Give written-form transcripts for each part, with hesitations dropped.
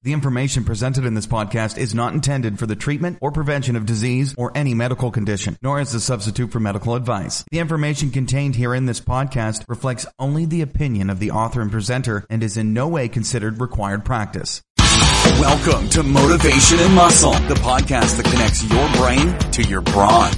The information presented in this podcast is not intended for the treatment or prevention of disease or any medical condition, nor is a substitute for medical advice. The information contained here in this podcast reflects only the opinion of the author and presenter and is in no way considered required practice. Welcome to Motivation and Muscle, the podcast that connects your brain to your brawn.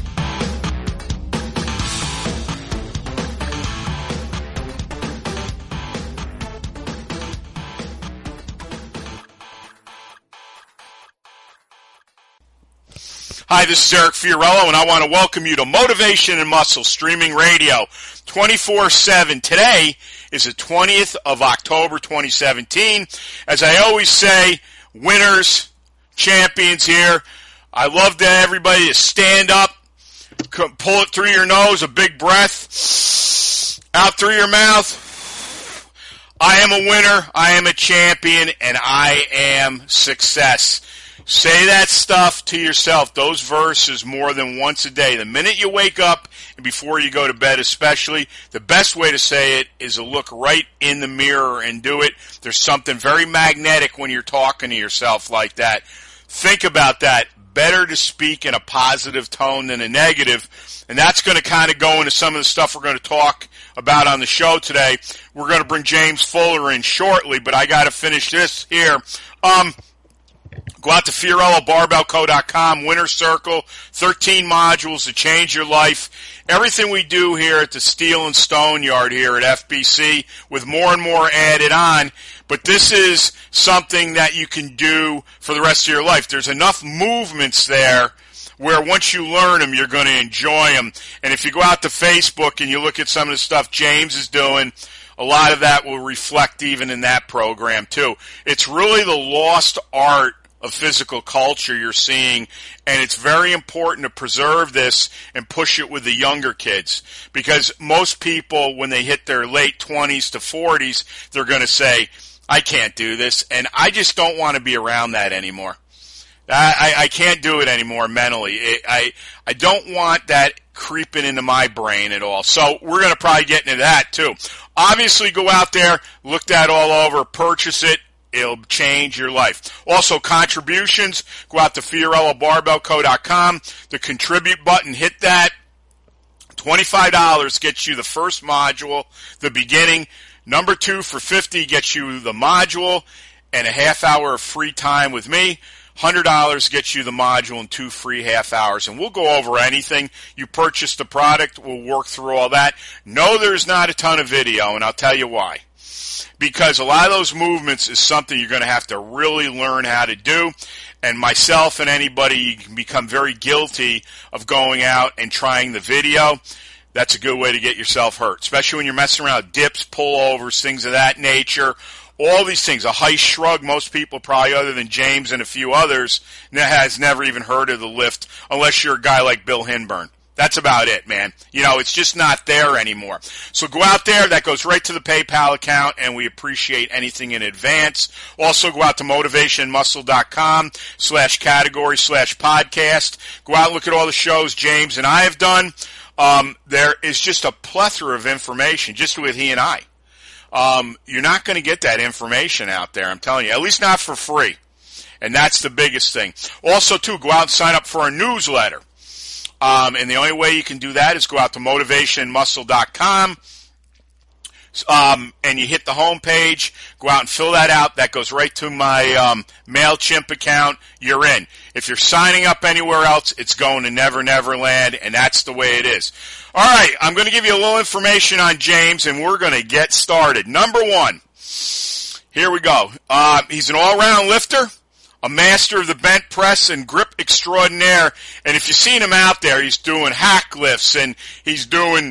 Hi, this is Eric Fiorillo, and I want to welcome you to Motivation and Muscle Streaming Radio 24/7. Today is the 20th of October 2017. As I always say, winners, champions here. I love to everybody to stand up, pull it through your nose, a big breath, out through your mouth. I am a winner, I am a champion, and I am success. Say that stuff to yourself, those verses, more than once a day. The minute you wake up and before you go to bed especially, the best way to say it is to look right in the mirror and do it. There's something very magnetic when you're talking to yourself like that. Think about that. Better to speak in a positive tone than a negative. And that's going to kind of go into some of the stuff we're going to talk about on the show today. We're going to bring James Fuller in shortly, but I got to finish this here. Go out to FiorilloBarbellCo.com, Winner's Circle, 13 modules to change your life. Everything we do here at the Steel and Stone Yard here at FBC, with more and more added on. But this is something that you can do for the rest of your life. There's enough movements there where once you learn them, you're going to enjoy them. And if you go out to Facebook and you look at some of the stuff James is doing, a lot of that will reflect even in that program too. It's really the lost art of physical culture you're seeing, and it's very important to preserve this and push it with the younger kids, because most people, when they hit their late 20s to 40s, they're going to say, I can't do this, and I just don't want to be around that anymore. I can't do it anymore mentally. I don't want that creeping into my brain at all. So we're going to probably get into that too. Obviously, go out there, look that all over, purchase it. It'll change your life. Also, contributions, go out to FiorilloBarbellCo.com. The contribute button, hit that. $25 gets you the first module, the beginning. Number 2 for $50 gets you the module and a half hour of free time with me. $100 gets you the module and 2 free half hours. And we'll go over anything. You purchase the product, we'll work through all that. No, there's not a ton of video, and I'll tell you why. Because a lot of those movements is something you're going to have to really learn how to do. And myself and anybody, you can become very guilty of going out and trying the video. That's a good way to get yourself hurt, especially when you're messing around with dips, pullovers, things of that nature. All these things, a high shrug, most people probably other than James and a few others has never even heard of the lift unless you're a guy like Bill Hinburn. That's about it, man. You know, it's just not there anymore. So go out there. That goes right to the PayPal account, and we appreciate anything in advance. Also, go out to motivationmuscle.com/category/podcast. Go out and look at all the shows James and I have done. There is just a plethora of information just with he and I. You're not going to get that information out there, I'm telling you, at least not for free. And that's the biggest thing. Also, too, go out and sign up for our newsletter. And the only way you can do that is go out to motivationmuscle.com, and you hit the home page, go out and fill that out. That goes right to my MailChimp account. You're in. If you're signing up anywhere else, it's going to Never Never Land, and that's the way it is. All right, I'm going to give you a little information on James, and we're going to get started. Number 1, here we go. He's an all-around lifter, a master of the bent press and grip extraordinaire. And if you've seen him out there, he's doing hack lifts and he's doing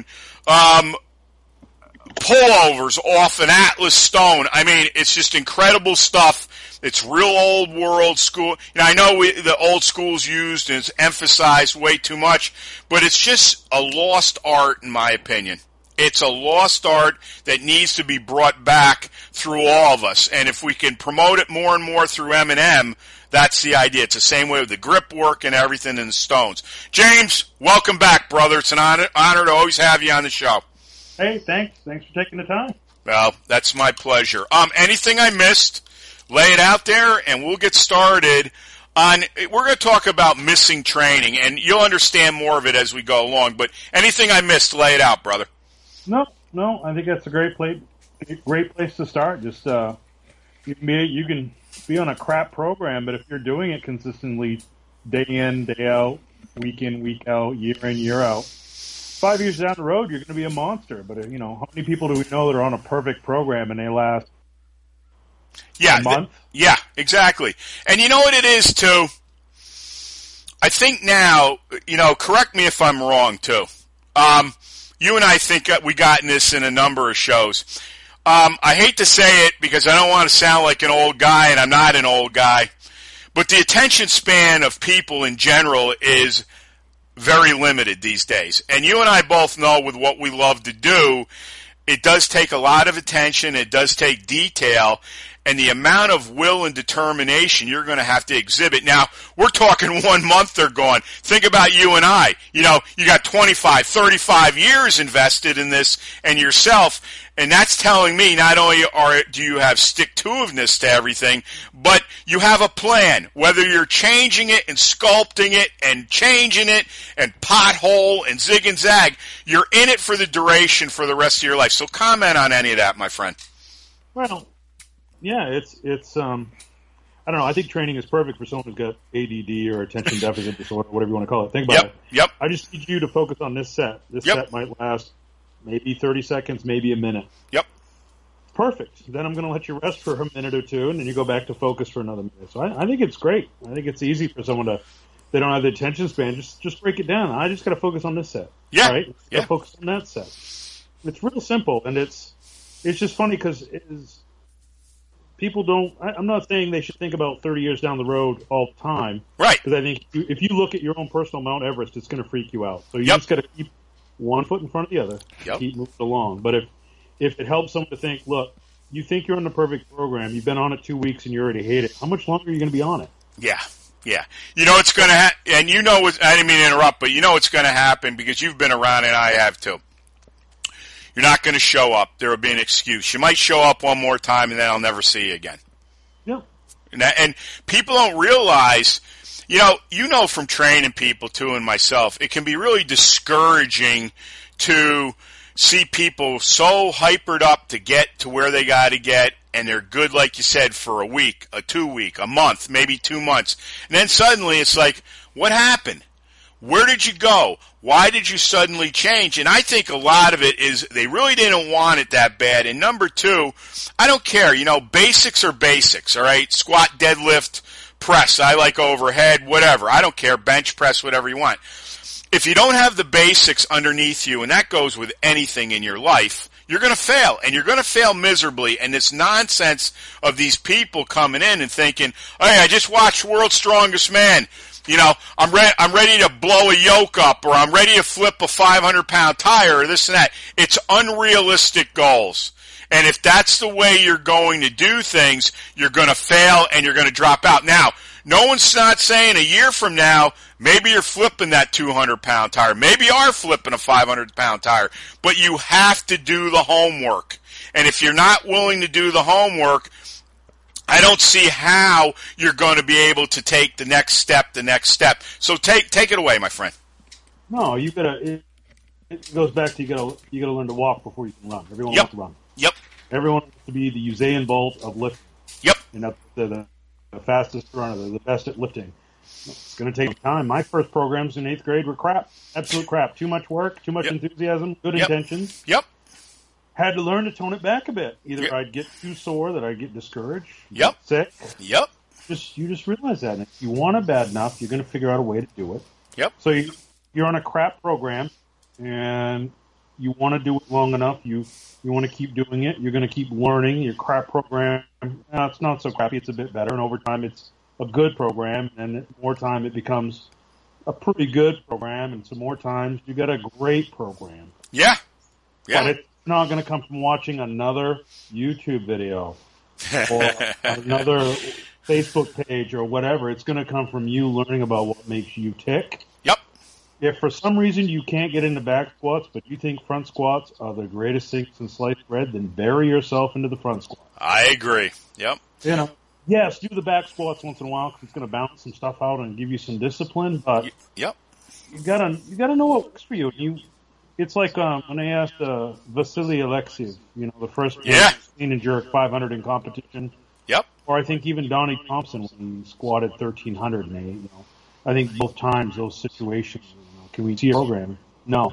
pullovers off an Atlas stone. I mean, it's just incredible stuff. It's real old world school. You know, I know the old school's used and it's emphasized way too much, but it's just a lost art in my opinion. It's a lost art that needs to be brought back through all of us. And if we can promote it more and more through M&M, that's the idea. It's the same way with the grip work and everything in the stones. James, welcome back, brother. It's an honor to always have you on the show. Hey, thanks. Thanks for taking the time. Well, that's my pleasure. Anything I missed? lay it out there, and we'll get started on. We're going to talk about missing training, and you'll understand more of it as we go along. But anything I missed, lay it out, brother. No, I think that's a great place to start. Just you can be on a crap program, but if you're doing it consistently, day in, day out, week in, week out, year in, year out, 5 years down the road, you're going to be a monster. But how many people do we know that are on a perfect program and they last a month? Yeah, exactly. And you know what it is too? I think now, correct me if I'm wrong too. You and I think we gotten this in a number of shows. I hate to say it because I don't want to sound like an old guy, and I'm not an old guy, but the attention span of people in general is very limited these days. And you and I both know with what we love to do, it does take a lot of attention, it does take detail, and the amount of will and determination you're going to have to exhibit. Now, we're talking 1 month they're gone. Think about you and I. You got 25, 35 years invested in this and yourself, and that's telling me not only do you have stick-to-itiveness to everything, but you have a plan. Whether you're changing it and sculpting it and changing it and pothole and zig and zag, you're in it for the duration for the rest of your life. So comment on any of that, my friend. Well, yeah, it's I don't know. I think training is perfect for someone who's got ADD or attention deficit disorder, whatever you want to call it. Think about it. Yep. I just need you to focus on this set. This set might last maybe 30 seconds, maybe a minute. Yep. Perfect. Then I'm going to let you rest for a minute or two, and then you go back to focus for another minute. So I think it's great. I think it's easy for someone to, they don't have the attention span, just break it down. I just got to focus on this set. Yeah. Right? Got to focus on that set. It's real simple, and it's just funny because people don't. I'm not saying they should think about 30 years down the road all the time. Right. Because I think if you look at your own personal Mount Everest, it's going to freak you out. So you just got to keep one foot in front of the other. Keep moving along. But if it helps someone to think, look, you think you're on the perfect program, you've been on it 2 weeks and you already hate it. How much longer are you going to be on it? Yeah. Yeah. It's going to and I didn't mean to interrupt, but it's going to happen because you've been around and I have too. You're not going to show up. There will be an excuse. You might show up one more time, and then I'll never see you again. Yeah. And people don't realize, from training people, too, and myself, it can be really discouraging to see people so hypered up to get to where they got to get, and they're good, like you said, for a week, a 2 week, a month, maybe 2 months. And then suddenly it's like, what happened? Where did you go? Why did you suddenly change? And I think a lot of it is they really didn't want it that bad. And number two, I don't care. Basics are basics, all right? Squat, deadlift, press. I like overhead, whatever. I don't care. Bench press, whatever you want. If you don't have the basics underneath you, and that goes with anything in your life, you're going to fail, and you're going to fail miserably. And this nonsense of these people coming in and thinking, hey, I just watched World's Strongest Man. I'm ready to blow a yoke up, or I'm ready to flip a 500-pound tire, or this and that. It's unrealistic goals. And if that's the way you're going to do things, you're going to fail and you're going to drop out. Now, no one's not saying a year from now, maybe you're flipping that 200-pound tire. Maybe you are flipping a 500-pound tire. But you have to do the homework. And if you're not willing to do the homework, I don't see how you're going to be able to take the next step. So take it away, my friend. No, you gotta. It goes back to you gotta learn to walk before you can run. Everyone wants to run. Yep. Everyone wants to be the Usain Bolt of lifting. Yep. The fastest runner, the best at lifting. It's going to take time. My first programs in 8th grade were crap. Absolute crap. Too much work, too much enthusiasm, good intentions. Yep. Had to learn to tone it back a bit. Either I'd get too sore that I'd get discouraged, get sick. Yep. You just realize that. And if you want it bad enough, you're going to figure out a way to do it. Yep. So you're on a crap program, and you want to do it long enough. You want to keep doing it. You're going to keep learning. Your crap program, it's not so crappy. It's a bit better. And over time, it's a good program. And more time, it becomes a pretty good program. And some more times, you get a great program. Yeah. Yeah. But it's not going to come from watching another YouTube video or another Facebook page or whatever. It's going to come from you learning about what makes you tick. Yep. If for some reason you can't get into back squats, but you think front squats are the greatest things in sliced bread, then bury yourself into the front squat. I agree. Yep. Yes, do the back squats once in a while because it's going to balance some stuff out and give you some discipline. But Yep. you gotta know what works for you. It's like when I asked Vasily Alexiev, the first clean and jerk 500 in competition. Yep. Or I think even Donnie Thompson when he squatted 1,300, and I think both times those situations. Can we see a program? No.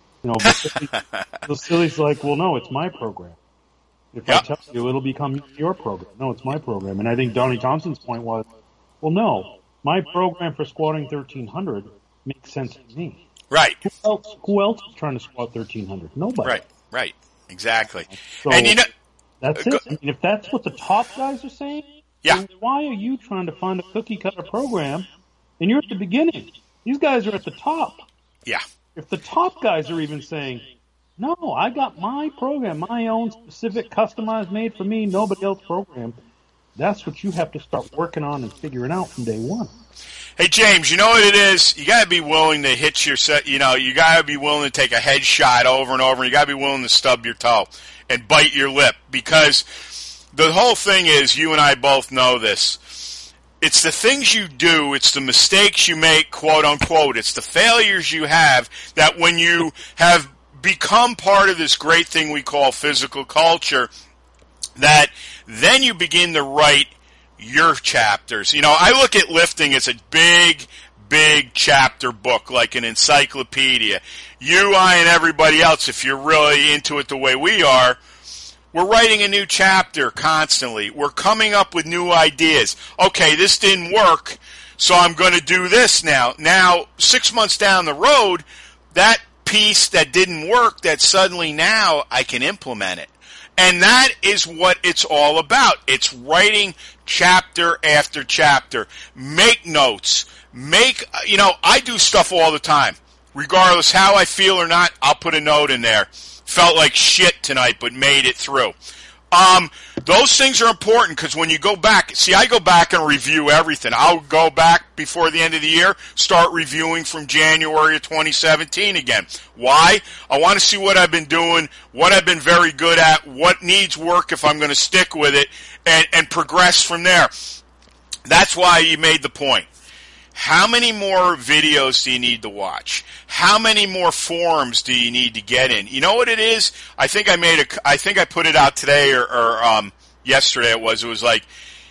Vasily's like, well, no, it's my program. If I tell you, it'll become your program. No, it's my program. And I think Donnie Thompson's point was, well, no, my program for squatting 1,300 makes sense to me. Right. Who else is trying to squat 1,300? Nobody. Right. Exactly. So and that's it. I mean, if that's what the top guys are saying, then why are you trying to find a cookie cutter program? And you're at the beginning. These guys are at the top. Yeah. If the top guys are even saying, no, I got my program, my own specific, customized, made for me, nobody else program, that's what you have to start working on and figuring out from day one. Hey, James, you know what it is? You got to be willing to hit your set. You got to be willing to take a headshot over and over. And you got to be willing to stub your toe and bite your lip because the whole thing is, you and I both know this. It's the things you do, it's the mistakes you make, quote unquote. It's the failures you have that when you have become part of this great thing we call physical culture, that then you begin to write your chapters. I look at lifting as a big chapter book, like an encyclopedia. You, I, and everybody else, if you're really into it the way we are, we're writing a new chapter constantly. We're coming up with new ideas. Okay, this didn't work, so I'm going to do this now. Now, 6 months down the road, that piece that didn't work, that suddenly now I can implement it. And that is what it's all about. It's writing chapter after chapter. Make notes. I do stuff all the time. Regardless how I feel or not, I'll put a note in there. Felt like shit tonight, but made it through. Those things are important because when you go back, I go back and review everything. I'll go back before the end of the year, start reviewing from January of 2017 again. Why? I want to see what I've been doing, what I've been very good at, what needs work if I'm going to stick with it, and progress from there. That's why you made the point. How many more videos do you need to watch? How many more forums do you need to get in? You know what it is? I think I put it out today or yesterday it was like,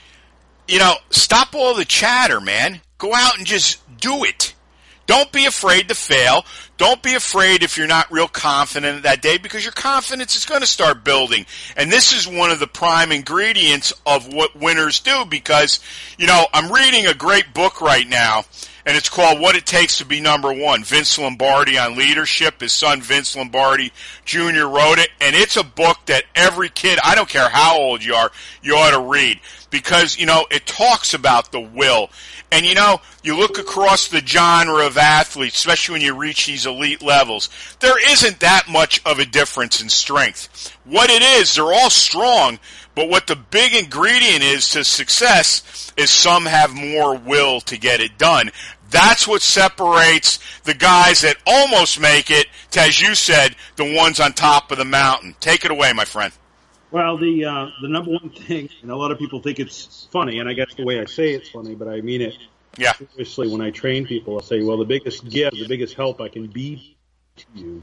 stop all the chatter, man. Go out and just do it. Don't be afraid to fail. Don't be afraid if you're not real confident that day because your confidence is going to start building. And this is one of the prime ingredients of what winners do because, I'm reading a great book right now, and it's called What It Takes to Be Number One. Vince Lombardi on leadership. His son, Vince Lombardi Jr., wrote it. And it's a book that every kid, I don't care how old you are, you ought to read because, it talks about the will. And, you look across the genre of athletes, especially when you reach these elite levels, there isn't that much of a difference in strength. What it is, they're all strong, but what the big ingredient is to success is some have more will to get it done. That's what separates the guys that almost make it to, as you said, the ones on top of the mountain. Take it away, my friend. Well, the number one thing, and a lot of people think it's funny, and I guess the way I say it's funny, but I mean it. Yeah. Seriously, when I train people, I'll say, well, the biggest gift, the biggest help I can be to you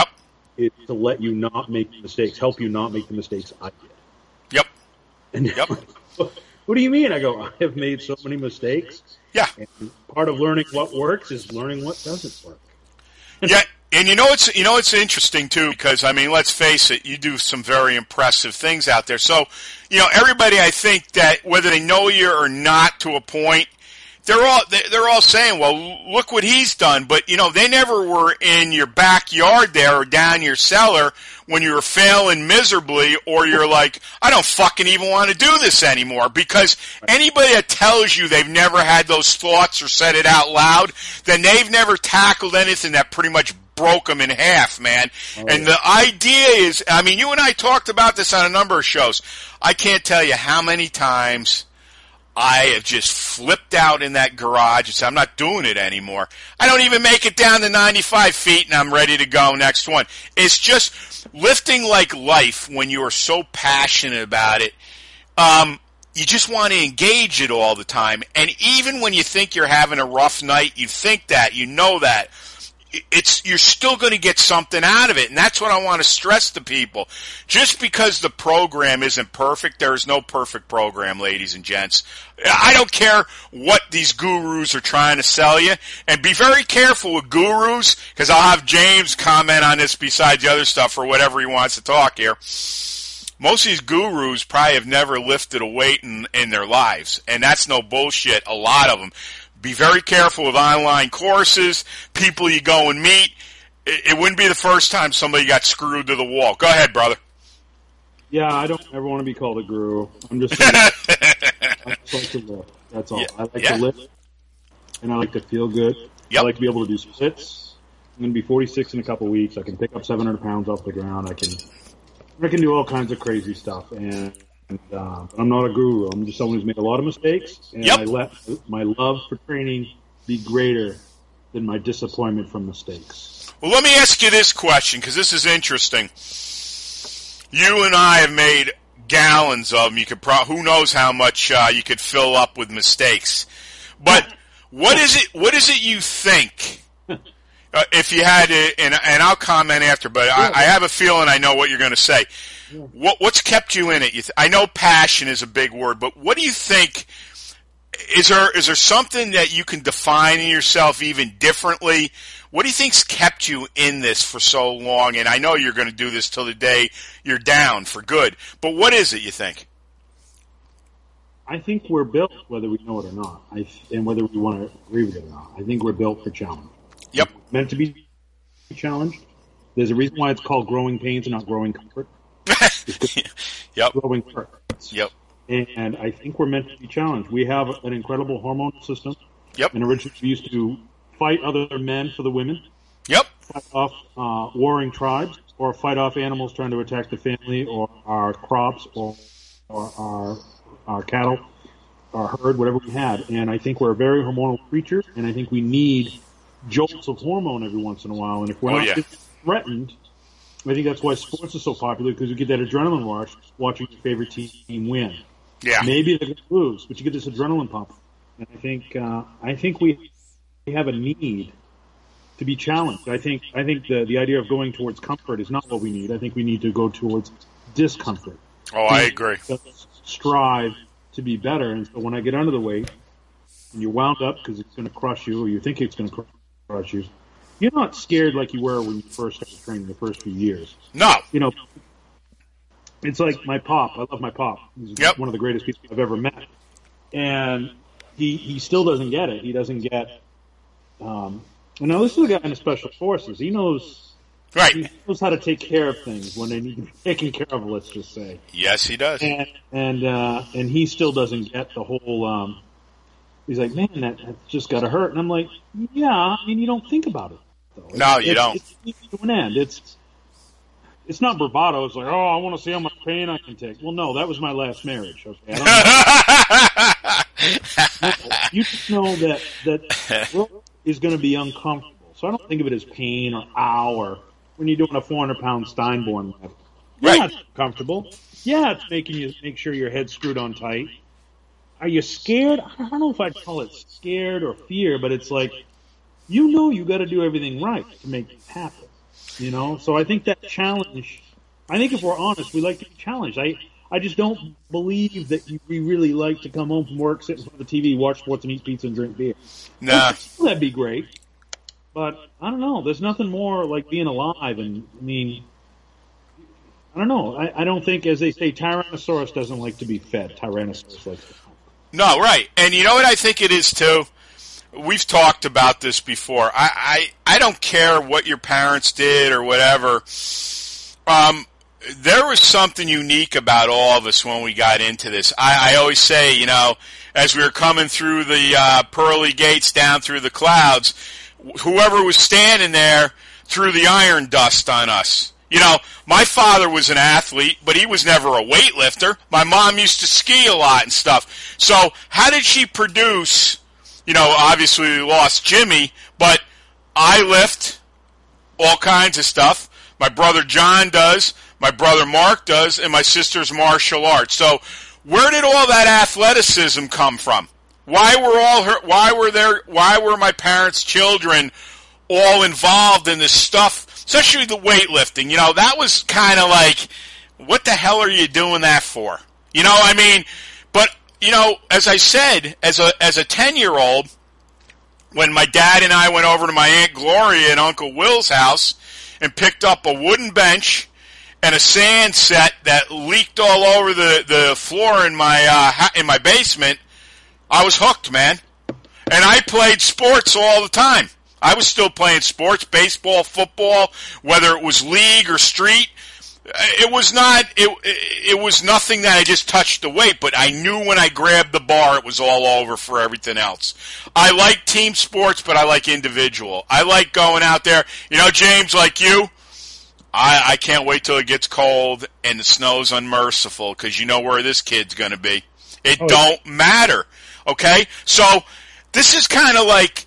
is to let you not make mistakes, help you not make the mistakes I did. Yep. And what do you mean? I go, I have made so many mistakes. Yeah. And part of learning what works is learning what doesn't work. Yeah. And it's interesting too because let's face it, you do some very impressive things out there. So, everybody I think that whether they know you or not to a point, they're all saying, well, look what he's done, but they never were in your backyard there or down your cellar when you were failing miserably or you're like, I don't fucking even want to do this anymore because anybody that tells you they've never had those thoughts or said it out loud, then they've never tackled anything that pretty much broke them in half, man. And the idea is, you and I talked about this on a number of shows. I can't tell you how many times I have just flipped out in that garage and said, I'm not doing it anymore. I don't even make it down to 95 feet and I'm ready to go next one. It's just lifting like life when you are so passionate about it. you just want to engage it all the time. And even when you think you're having a rough night, you think that, you know that, you're still going to get something out of it. And that's what I want to stress to people. Just because the program isn't perfect, there is no perfect program, ladies and gents. I don't care what these gurus are trying to sell you. And be very careful with gurus, because I'll have James comment on this besides the other stuff or whatever he wants to talk here. Most of these gurus probably have never lifted a weight in their lives, and that's no bullshit, a lot of them. Be very careful with online courses, people you go and meet. It wouldn't be the first time somebody got screwed to the wall. Go ahead, brother. Yeah, I don't ever want to be called a guru. I'm just saying, I just like to lift. That's all. I like to lift, and I like to feel good. I like to be able to do splits. I'm going to be 46 in a couple weeks. I can pick up 700 pounds off the ground. I can do all kinds of crazy stuff, and I'm not a guru. I'm just someone who's made a lot of mistakes, and I let my love for training be greater than my disappointment from mistakes. Well, let me ask you this question, because this is interesting. You and I have made gallons of them. You could who knows how much you could fill up with mistakes. But what is it you think? If you had to, and I'll comment after, but I have a feeling I know what you're going to say. What's kept you in it? I know passion is a big word, but what do you think? Is there something that you can define in yourself even differently? What do you think's kept you in this for so long? And I know you're going to do this till the day you're down for good. But what is it, you think? I think we're built, whether we know it or not, and whether we want to agree with it or not. I think we're built for challenge. Yep. We're meant to be challenged. There's a reason why it's called growing pains and not growing comfort. Yep. Growing hurts. Yep. And I think we're meant to be challenged. We have an incredible hormonal system. Yep. And originally we used to fight other men for the women. Yep. Fight off warring tribes, or fight off animals trying to attack the family, or our crops, or our cattle, our herd, whatever we had. And I think we're a very hormonal creature, and I think we need jolts of hormone every once in a while. And if we're not threatened, I think that's why sports is so popular, because you get that adrenaline rush watching your favorite team win. Yeah. Maybe they're going to lose, but you get this adrenaline pump. And I think we have a need to be challenged. I think the idea of going towards comfort is not what we need. I think we need to go towards discomfort. Oh, I agree. Strive to be better. And so when I get under the weight and you're wound up because it's going to crush you, or you think it's going to crush you, you're not scared like you were when you first started training the first few years. No. You know, it's like my pop. I love my pop. He's one of the greatest people I've ever met. And he still doesn't get it. He doesn't get, now this is a guy in the Special Forces. He knows, he knows how to take care of things when they need to be taken care of, let's just say. Yes, he does. And he still doesn't get the whole, he's like, man, that just got to hurt. And I'm like, yeah, I mean, you don't think about it. No, you don't. It's to an end. It's not bravado. It's like, oh, I want to see how much pain I can take. Well, no, that was my last marriage. Okay, no, you just know that work is going to be uncomfortable. So I don't think of it as pain or ow, or when you're doing a 400-pound Steinborn lift. Yeah, it's comfortable. Yeah, it's making you make sure your head's screwed on tight. Are you scared? I don't know if I'd call it scared or fear, but it's like, you know you got to do everything right to make it happen. You know? So I think that challenge, I think if we're honest, we like to be challenged. I just don't believe that we really like to come home from work, sit in front of the TV, watch sports, and eat pizza and drink beer. Nah. That'd be great. But I don't know. There's nothing more like being alive. And I mean, I don't know. I don't think, as they say, Tyrannosaurus doesn't like to be fed. Tyrannosaurus likes to come. No, right. And you know what I think it is, too? We've talked about this before. I don't care what your parents did or whatever. There was something unique about all of us when we got into this. I always say, you know, as we were coming through the pearly gates down through the clouds, whoever was standing there threw the iron dust on us. You know, my father was an athlete, but he was never a weightlifter. My mom used to ski a lot and stuff. So how did she produce? You know, obviously we lost Jimmy, but I lift all kinds of stuff. My brother John does, my brother Mark does, and my sister's martial arts. So where did all that athleticism come from? Why were my parents' children all involved in this stuff, especially the weightlifting? That was kind of like, what the hell are you doing that for? But as I said, as a 10-year-old, when my dad and I went over to my Aunt Gloria and Uncle Will's house and picked up a wooden bench and a sand set that leaked all over the floor in my basement, I was hooked, man. And I played sports all the time. I was still playing sports, baseball, football, whether it was league or street. It was nothing that I just touched the weight, but I knew when I grabbed the bar it was all over for everything else. I like team sports, but I like individual. I like going out there. James, like you, I can't wait till it gets cold and the snow's unmerciful, because you know where this kid's going to be. It don't matter, okay? So this is kind of like,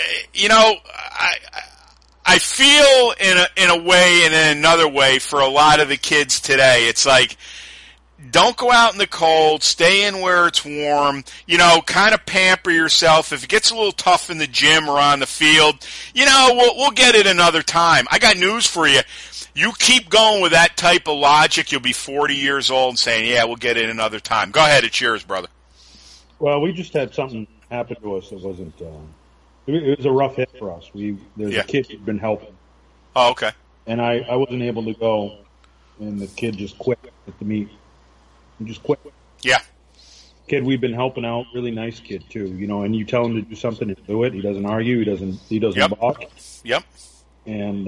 I feel in a way and in another way for a lot of the kids today. It's like, don't go out in the cold, stay in where it's warm, kind of pamper yourself. If it gets a little tough in the gym or on the field, we'll get it another time. I got news for you. You keep going with that type of logic, you'll be 40 years old and saying, yeah, we'll get it another time. Go ahead, it's yours, brother. Well, we just had something happen to us that wasn't... It was a rough hit for us. There's a kid who'd been helping. Oh, okay. And I wasn't able to go, and the kid just quit at the meet. He just quit. Yeah. Kid we've been helping out, really nice kid too. And you tell him to do something and do it. He doesn't argue. He doesn't balk. Yep. And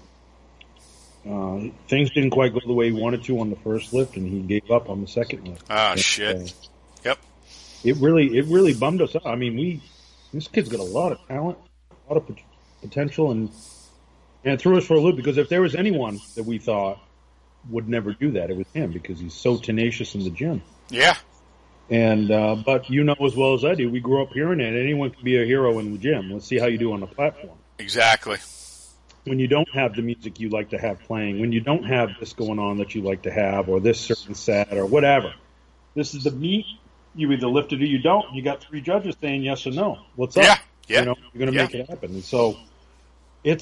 things didn't quite go the way he wanted to on the first lift, and he gave up on the second lift. Oh, shit. Yep. It really bummed us out. I mean, this kid's got a lot of talent, a lot of potential, and it threw us for a loop, because if there was anyone that we thought would never do that, it was him, because he's so tenacious in the gym. Yeah. And but as well as I do, we grew up hearing it. Anyone can be a hero in the gym. Let's see how you do on the platform. Exactly. When you don't have the music you like to have playing, when you don't have this going on that you like to have, or this certain set, or whatever, this is the meet. You either lift it or you don't. You got 3 judges saying yes or no. What's up? Yeah. You're going to make it happen. And so it's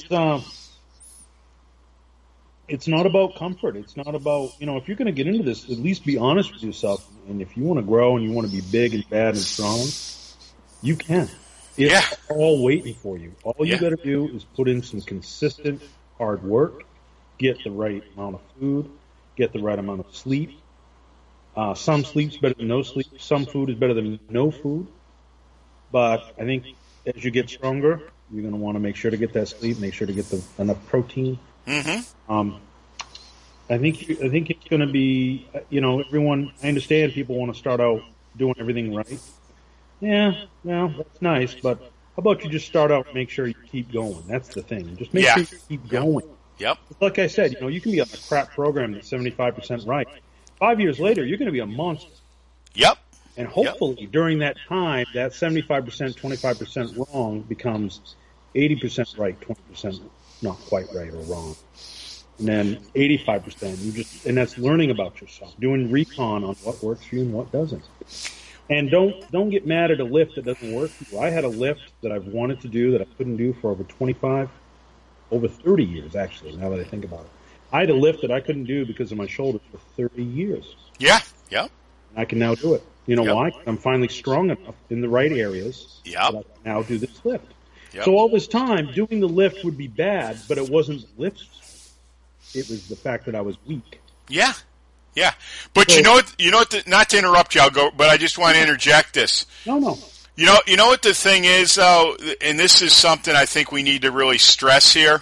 not about comfort. It's not about, if you're going to get into this, at least be honest with yourself. And if you want to grow and you want to be big and bad and strong, you can. It's all waiting for you. All you got to do is put in some consistent hard work, get the right amount of food, get the right amount of sleep. Some sleep's better than no sleep. Some food is better than no food. But I think as you get stronger, you're going to want to make sure to get that sleep, make sure to get enough protein. Mm-hmm. I think it's going to be, everyone, I understand people want to start out doing everything right. Yeah, well, that's nice, but how about you just start out and make sure you keep going? That's the thing. Just make sure you keep going. Yep. Like I said, you can be on a crap program that's 75% right. 5 years later, you're going to be a monster. Yep. And hopefully during that time, that 75%, 25% wrong becomes 80% right, 20% not quite right or wrong. And then 85%, and that's learning about yourself, doing recon on what works for you and what doesn't. And don't get mad at a lift that doesn't work for you. I had a lift that I've wanted to do that I couldn't do for over 30 years, actually, now that I think about it. I had a lift that I couldn't do because of my shoulders for 30 years. Yeah, yeah. I can now do it. You know why? I'm finally strong enough in the right areas that I can now do this lift. Yep. So all this time, doing the lift would be bad, but it wasn't the lift. It was the fact that I was weak. Yeah, yeah. But so, you know what? Not to interrupt you, I'll go. But I just want to interject this. No. You know what the thing is, though, and this is something I think we need to really stress here.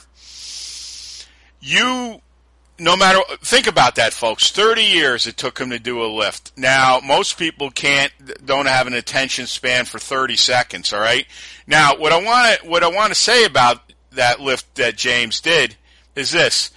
Think about that, folks. 30 years it took him to do a lift. Now, most people don't have an attention span for 30 seconds, all right? Now, what I want to say about that lift that James did is this.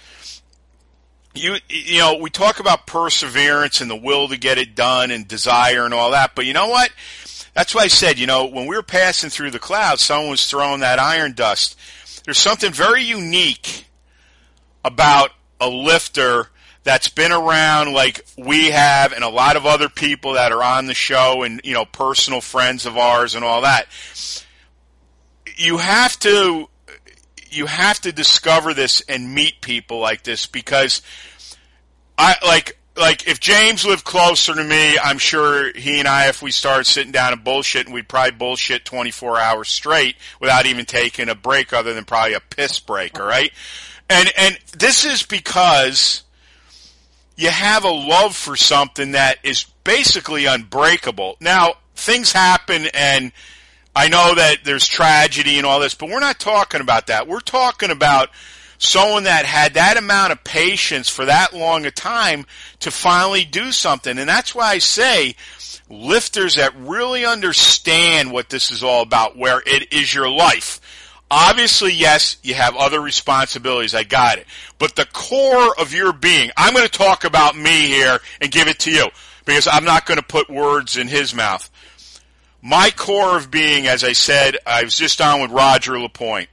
We talk about perseverance and the will to get it done and desire and all that, but you know what? That's why I said, when we were passing through the clouds, someone was throwing that iron dust. There's something very unique about a lifter that's been around like we have and a lot of other people that are on the show and, you know, personal friends of ours and all that, you have to discover this and meet people like this, because like if James lived closer to me, I'm sure he and I, if we started sitting down and bullshitting, we'd probably bullshit 24 hours straight without even taking a break other than probably a piss break, all right? And this is because you have a love for something that is basically unbreakable. Now, things happen, and I know that there's tragedy and all this, but we're not talking about that. We're talking about someone that had that amount of patience for that long a time to finally do something. And that's why I say lifters that really understand what this is all about, where it is your life. Obviously, yes, you have other responsibilities. I got it. But the core of your being, I'm going to talk about me here and give it to you, because I'm not going to put words in his mouth. My core of being, as I said, I was just on with Roger Lapointe.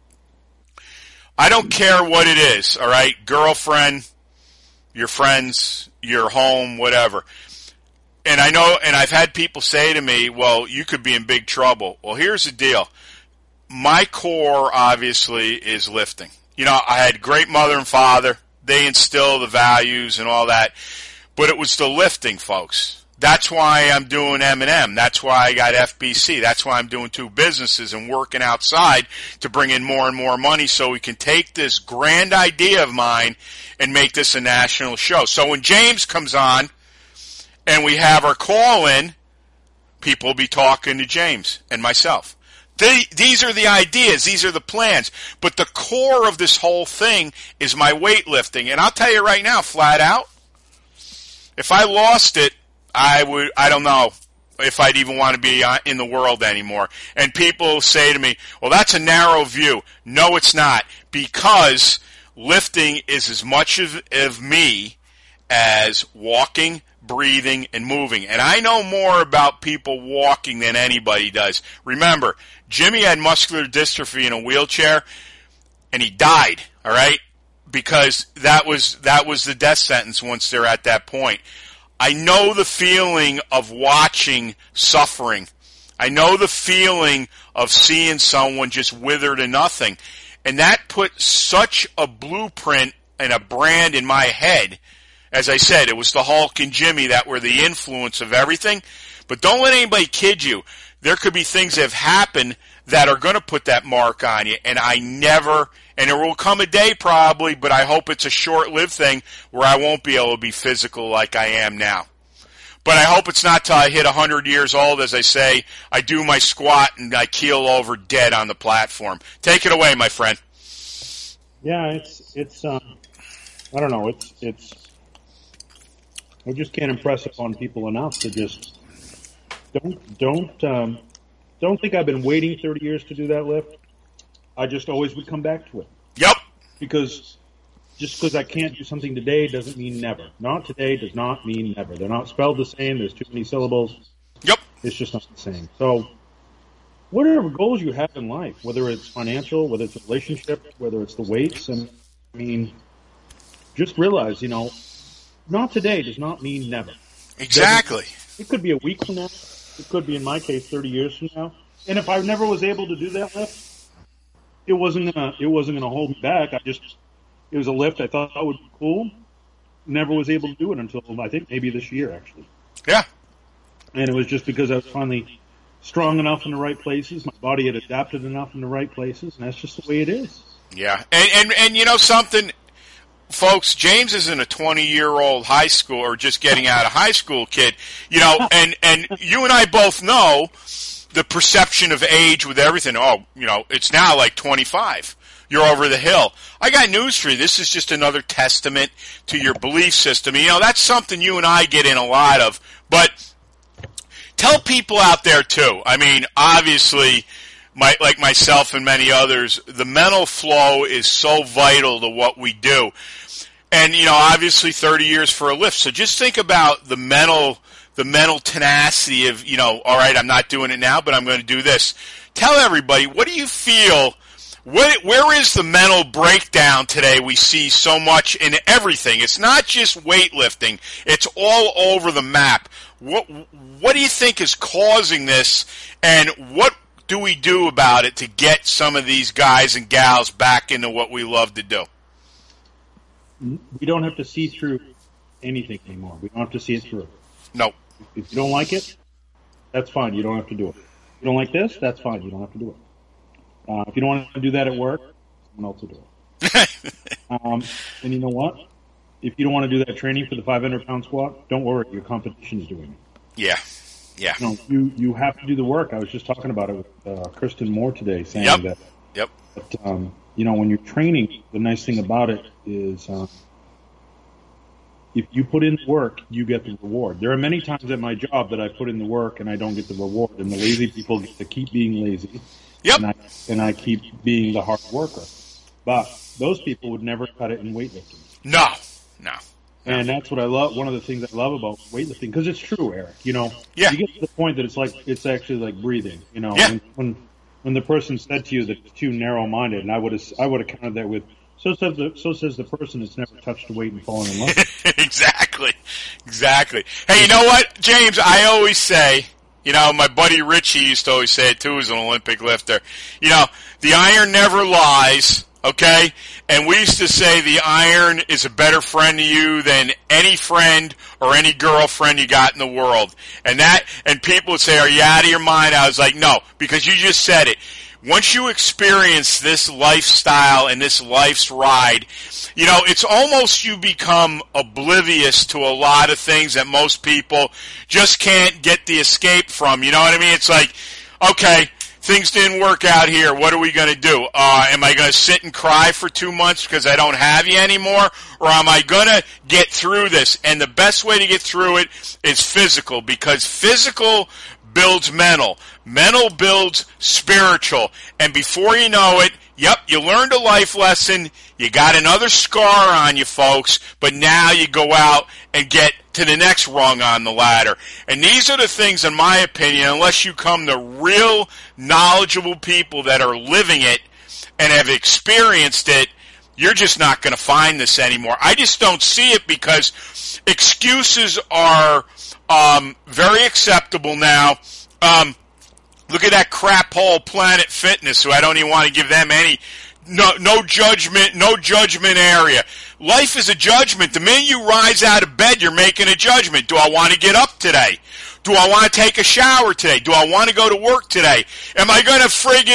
I don't care what it is, all right? Girlfriend, your friends, your home, whatever. And I know, and I've had people say to me, well, you could be in big trouble. Well, here's the deal. My core, obviously, is lifting. You know, I had great mother and father. They instill the values and all that. But it was the lifting, folks. That's why I'm doing M&M. That's why I got FBC. That's why I'm doing 2 businesses and working outside to bring in more and more money so we can take this grand idea of mine and make this a national show. So when James comes on and we have our call in, people will be talking to James and myself. These are the ideas. These are the plans. But the core of this whole thing is my weightlifting. And I'll tell you right now, flat out, if I lost it, I don't know if I'd even want to be in the world anymore. And people say to me, well, that's a narrow view. No, it's not. Because lifting is as much of me as walking, breathing, and moving. And I know more about people walking than anybody does. Remember, Jimmy had muscular dystrophy in a wheelchair, and he died, all right? Because that was the death sentence once they're at that point. I know the feeling of watching suffering. I know the feeling of seeing someone just wither to nothing. And that put such a blueprint and a brand in my head. As I said, it was the Hulk and Jimmy that were the influence of everything. But don't let anybody kid you. There could be things that have happened that are going to put that mark on you. And and there will come a day probably, but I hope it's a short-lived thing where I won't be able to be physical like I am now. But I hope it's not till I hit 100 years old, as I say, I do my squat and I keel over dead on the platform. Take it away, my friend. Yeah, it's I don't know, it's I just can't impress upon people enough to just don't think I've been waiting 30 years to do that lift. I just always would come back to it. Yep. Because just because I can't do something today doesn't mean never. Not today does not mean never. They're not spelled the same. There's too many syllables. Yep. It's just not the same. So whatever goals you have in life, whether it's financial, whether it's a relationship, whether it's the weights, and I mean, just realize, not today does not mean never. Exactly. It could be a week from now. It could be, in my case, 30 years from now. And if I never was able to do that lift, it wasn't gonna hold me back. It was a lift I thought would be cool. Never was able to do it until I think maybe this year, actually. Yeah. And it was just because I was finally strong enough in the right places. My body had adapted enough in the right places, and that's just the way it is. Yeah. And you know something, folks, James isn't a 20-year-old high school or just getting out of high school kid. And you and I both know the perception of age with everything. Oh, it's now like 25. You're over the hill. I got news for you. This is just another testament to your belief system. That's something you and I get in a lot of. But tell people out there, too. I mean, obviously, like myself and many others, the mental flow is so vital to what we do. And, obviously 30 years for a lift. So just think about the mental tenacity of, all right, I'm not doing it now, but I'm going to do this. Tell everybody, what do you feel Where is the mental breakdown today we see so much in everything? It's not just weightlifting. It's all over the map. What do you think is causing this, and what do we do about it to get some of these guys and gals back into what we love to do? We don't have to see through anything anymore. We don't have to see it through. No. If you don't like it, that's fine. You don't have to do it. If you don't like this, that's fine. You don't have to do it. If you don't want to do that at work, someone else will do it. And you know what? If you don't want to do that training for the 500-pound squat, don't worry. Your competition's doing it. Yeah. Yeah. You have to do the work. I was just talking about it with Kristen Moore today, saying that. Yep. But, when you're training, the nice thing about it is if you put in the work, you get the reward. There are many times at my job that I put in the work and I don't get the reward, and the lazy people get to keep being lazy. Yep. And I keep being the hard worker. But those people would never cut it in weightlifting. No. And that's what I love. One of the things I love about weightlifting, because it's true, Eric. You get to the point that it's actually like breathing. Yeah. When the person said to you that it's too narrow-minded, and I would have countered that with, so says the person that's never touched a weight and fallen in love. Exactly. Hey, you know what, James? I always say, my buddy Richie used to always say it too, as an Olympic lifter. The iron never lies, okay? And we used to say the iron is a better friend to you than any friend or any girlfriend you got in the world. And people would say, are you out of your mind? I was like, no, because you just said it. Once you experience this lifestyle and this life's ride, it's almost you become oblivious to a lot of things that most people just can't get the escape from. You know what I mean? It's like, okay, things didn't work out here. What are we going to do? Am I going to sit and cry for 2 months because I don't have you anymore? Or am I going to get through this? And the best way to get through it is physical, because physical builds mental. Mental builds spiritual. And before you know it, yep, you learned a life lesson. You got another scar on you, folks. But now you go out and get to the next rung on the ladder. And these are the things, in my opinion, unless you come to real knowledgeable people that are living it and have experienced it, you're just not going to find this anymore. I just don't see it, because excuses are very acceptable now. Look at that crap hole Planet Fitness, who I don't even want to give them any no judgment area. Life is a judgment. The minute you rise out of bed, you're making a judgment. Do I want to get up today? Do I want to take a shower today? Do I want to go to work today? Am I going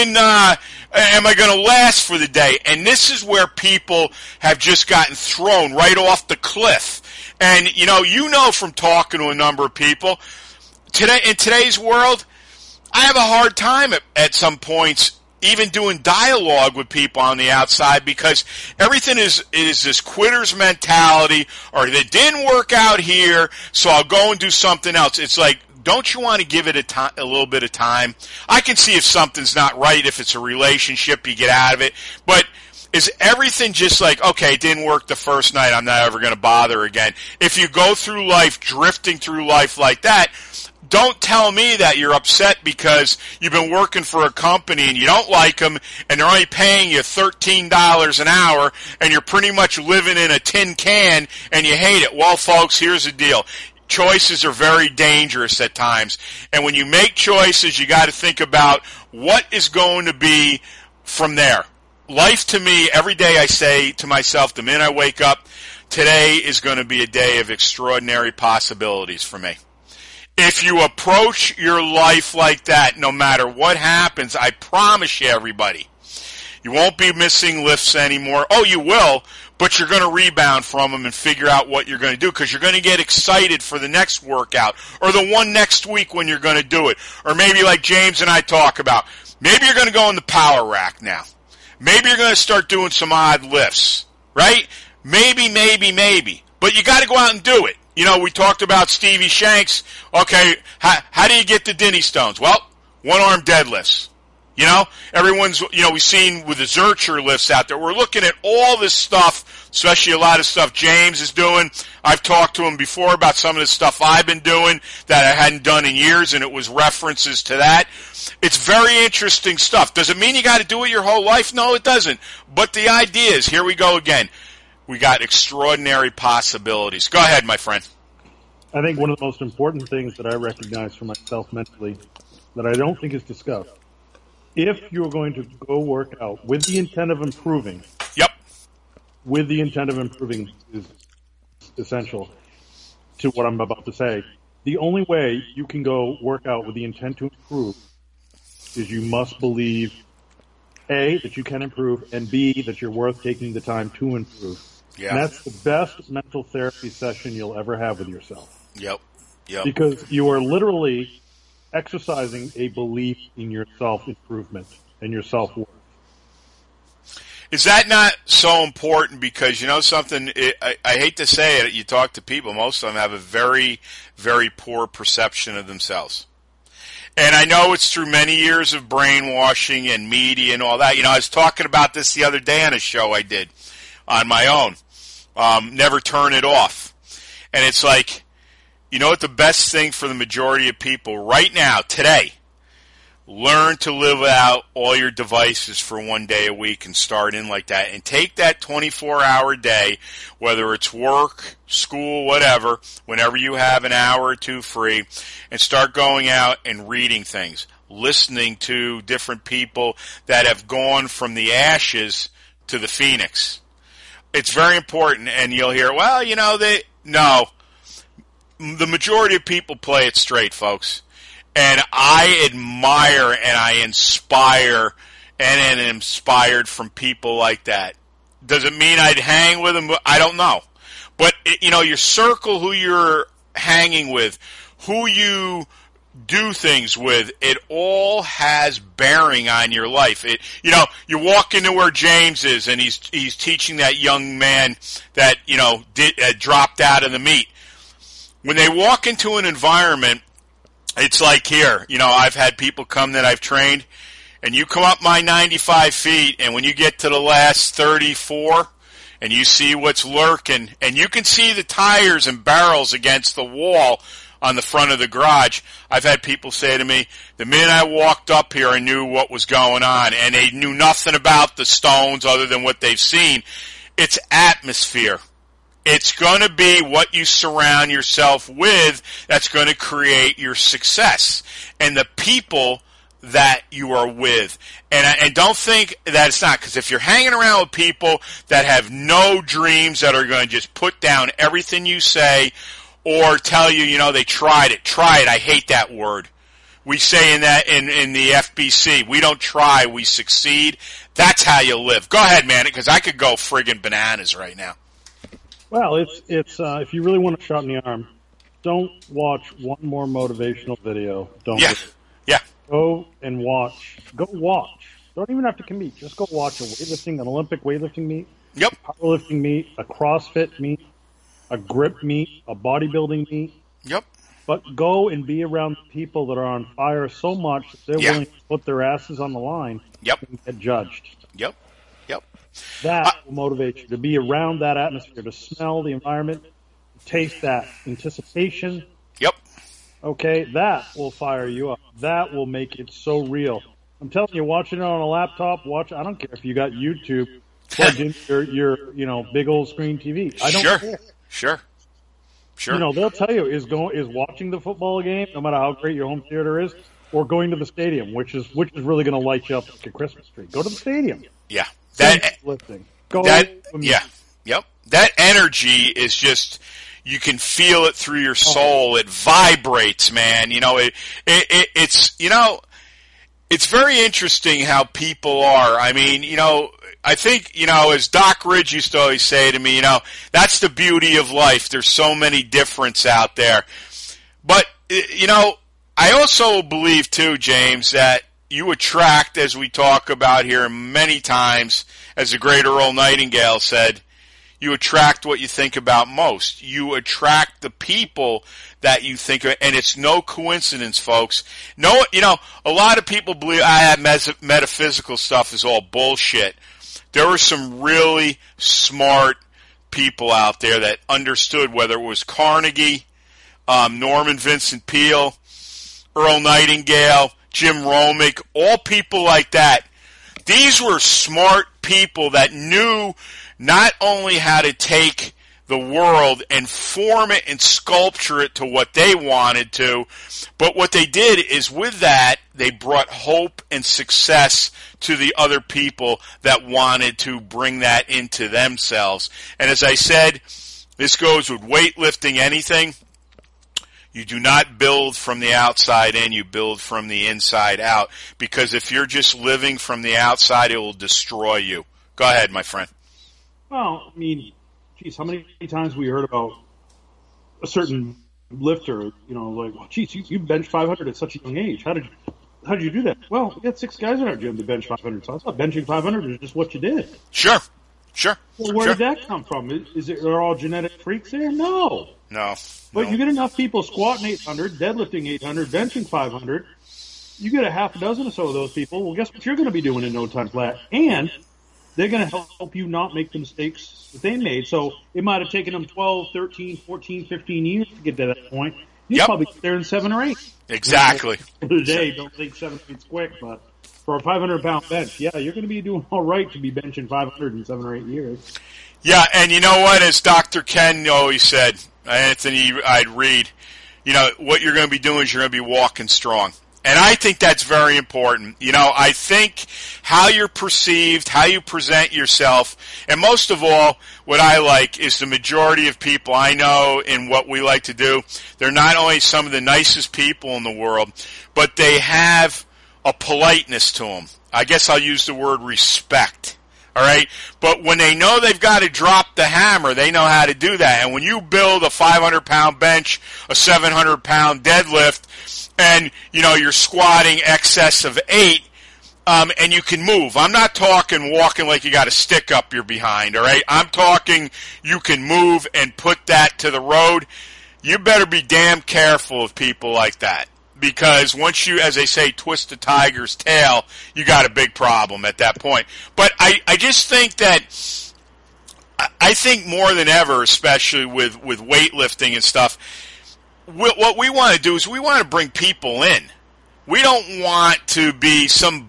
to last for the day? And this is where people have just gotten thrown right off the cliff. And, from talking to a number of people, in today's world, I have a hard time at some points even doing dialogue with people on the outside, because everything is this quitter's mentality, or it didn't work out here, so I'll go and do something else. It's like, don't you want to give it a little bit of time? I can see if something's not right, if it's a relationship, you get out of it. But is everything just like, okay, it didn't work the first night, I'm not ever going to bother again? If you go through life, drifting through life like that, don't tell me that you're upset because you've been working for a company and you don't like them and they're only paying you $13 an hour and you're pretty much living in a tin can and you hate it. Well, folks, here's the deal. Choices are very dangerous at times. And when you make choices, you got to think about what is going to be from there. Life, to me, every day I say to myself, the minute I wake up, today is going to be a day of extraordinary possibilities for me. If you approach your life like that, no matter what happens, I promise you, everybody, you won't be missing lifts anymore. Oh, you will, but you're going to rebound from them and figure out what you're going to do, because you're going to get excited for the next workout or the one next week when you're going to do it. Or maybe like James and I talk about, maybe you're going to go in the power rack now. Maybe you're going to start doing some odd lifts, right? Maybe. But you got to go out and do it. We talked about Stevie Shanks. Okay, how do you get the Denny Stones? Well, one-arm deadlifts. You know, everyone's, you know, we've seen with the Zurcher lifts out there. We're looking at all this stuff, especially a lot of stuff James is doing. I've talked to him before about some of the stuff I've been doing that I hadn't done in years, and it was references to that. It's very interesting stuff. Does it mean you got to do it your whole life? No, it doesn't. But the idea is, here we go again. We got extraordinary possibilities. Go ahead, my friend. I think one of the most important things that I recognize for myself mentally that I don't think is discussed, if you're going to go work out with the intent of improving, with the intent of improving is essential to what I'm about to say. The only way you can go work out with the intent to improve is you must believe, A, that you can improve, and B, that you're worth taking the time to improve. Yeah. And that's the best mental therapy session you'll ever have with yourself. Yep. Because you are literally exercising a belief in your self-improvement and your self-worth. Is that not so important? Because, you know something, I hate to say it, you talk to people, most of them have a very, very poor perception of themselves. And I know it's through many years of brainwashing and media and all that. You know, I was talking about this the other day on a show I did on my own. Never Turn It Off. And it's like, you know what the best thing for the majority of people right now, today, learn to live without all your devices for one day a week and start in like that. And take that 24-hour day, whether it's work, school, whatever, whenever you have an hour or two free, and start going out and reading things, listening to different people that have gone from the ashes to the phoenix. It's very important, and you'll hear, well, you know, no. The majority of people play it straight, folks. And I admire and I inspire and am inspired from people like that. Does it mean I'd hang with them? I don't know. But, you know, your circle, who you're hanging with, who you do things with, it all has bearing on your life. You know, you walk into where James is and he's teaching that young man that, you know, dropped out of the meet. When they walk into an environment, it's like here, you know, I've had people come that I've trained, and you come up my 95 feet, and when you get to the last 34, and you see what's lurking, and you can see the tires and barrels against the wall on the front of the garage, I've had people say to me, the minute I walked up here, I knew what was going on, and they knew nothing about the stones other than what they've seen. It's atmosphere. It's going to be what you surround yourself with that's going to create your success, and the people that you are with. And don't think that it's not, because if you're hanging around with people that have no dreams, that are going to just put down everything you say or tell you, you know, they tried it. Try it. I hate that word. We say in the FBC, we don't try, we succeed. That's how you live. Go ahead, man, because I could go friggin' bananas right now. Well, it's if you really want a shot in the arm, don't watch one more motivational video. Don't. Yeah. Go and watch. Go watch. Don't even have to compete. Just go watch an Olympic weightlifting meet. Yep. A powerlifting meet, a CrossFit meet, a grip meet, a bodybuilding meet. Yep. But go and be around people that are on fire so much that they're willing to put their asses on the line and get judged. Yep. That will motivate you to be around that atmosphere, to smell the environment, taste that anticipation. Yep. Okay, that will fire you up. That will make it so real. I'm telling you, watching it on a laptop, I don't care if you got YouTube plugged into your big old screen TV. I don't care. Sure. You know, they'll tell you is watching the football game, no matter how great your home theater is, or going to the stadium, which is really going to light you up like a Christmas tree. Go to the stadium. Yeah. That energy is just, you can feel it through your soul. It vibrates, man. You know, it's, you know, it's very interesting how people are. I mean, you know, I think, you know, as Doc Ridge used to always say to me, you know, that's the beauty of life. There's so many difference out there. But, you know, I also believe too, James, that you attract, as we talk about here many times, as the great Earl Nightingale said, you attract what you think about most. You attract the people that you think of, and it's no coincidence, folks. No, a lot of people believe metaphysical stuff is all bullshit. There were some really smart people out there that understood, whether it was Carnegie, Norman Vincent Peale, Earl Nightingale, Jim Romick, all people like that. These were smart people that knew not only how to take the world and form it and sculpture it to what they wanted to, but what they did is with that, they brought hope and success to the other people that wanted to bring that into themselves. And as I said, this goes with weightlifting, anything. You do not build from the outside in, you build from the inside out. Because if you're just living from the outside, it will destroy you. Go ahead, my friend. Well, I mean, geez, how many times we heard about a certain lifter, like, well, geez, you bench 500 at such a young age. How did you do that? Well, we had 6 guys in our gym to bench 500, so I thought benching 500 is just what you did. Sure. Well, where did that come from? Are all genetic freaks there? No. But you get enough people squatting 800, deadlifting 800, benching 500. You get a half a dozen or so of those people. Well, guess what you're going to be doing in no time flat? And they're going to help you not make the mistakes that they made. So it might have taken them 12, 13, 14, 15 years to get to that point. You'll probably get there in 7 or 8. Exactly. Today, don't think 7 or 8's quick, but for a 500-pound bench, you're going to be doing all right to be benching 500 in 7 or 8 years. Yeah, and you know what? As Dr. Ken always said, Anthony, I'd read, what you're going to be doing is you're going to be walking strong. And I think that's very important. I think how you're perceived, how you present yourself, and most of all, what I like is the majority of people I know in what we like to do, they're not only some of the nicest people in the world, but they have a politeness to them. I guess I'll use the word respect. All right? But when they know they've got to drop the hammer, they know how to do that. And when you build a 500-pound bench, a 700-pound deadlift, and, you're squatting excess of 8, and you can move. I'm not talking walking like you got a stick up your behind, all right? I'm talking you can move and put that to the road. You better be damn careful of people like that. Because once you, as they say, twist the tiger's tail, you got a big problem at that point. But I just think that, I think more than ever, especially with weightlifting and stuff, what we want to do is we want to bring people in. We don't want to be some,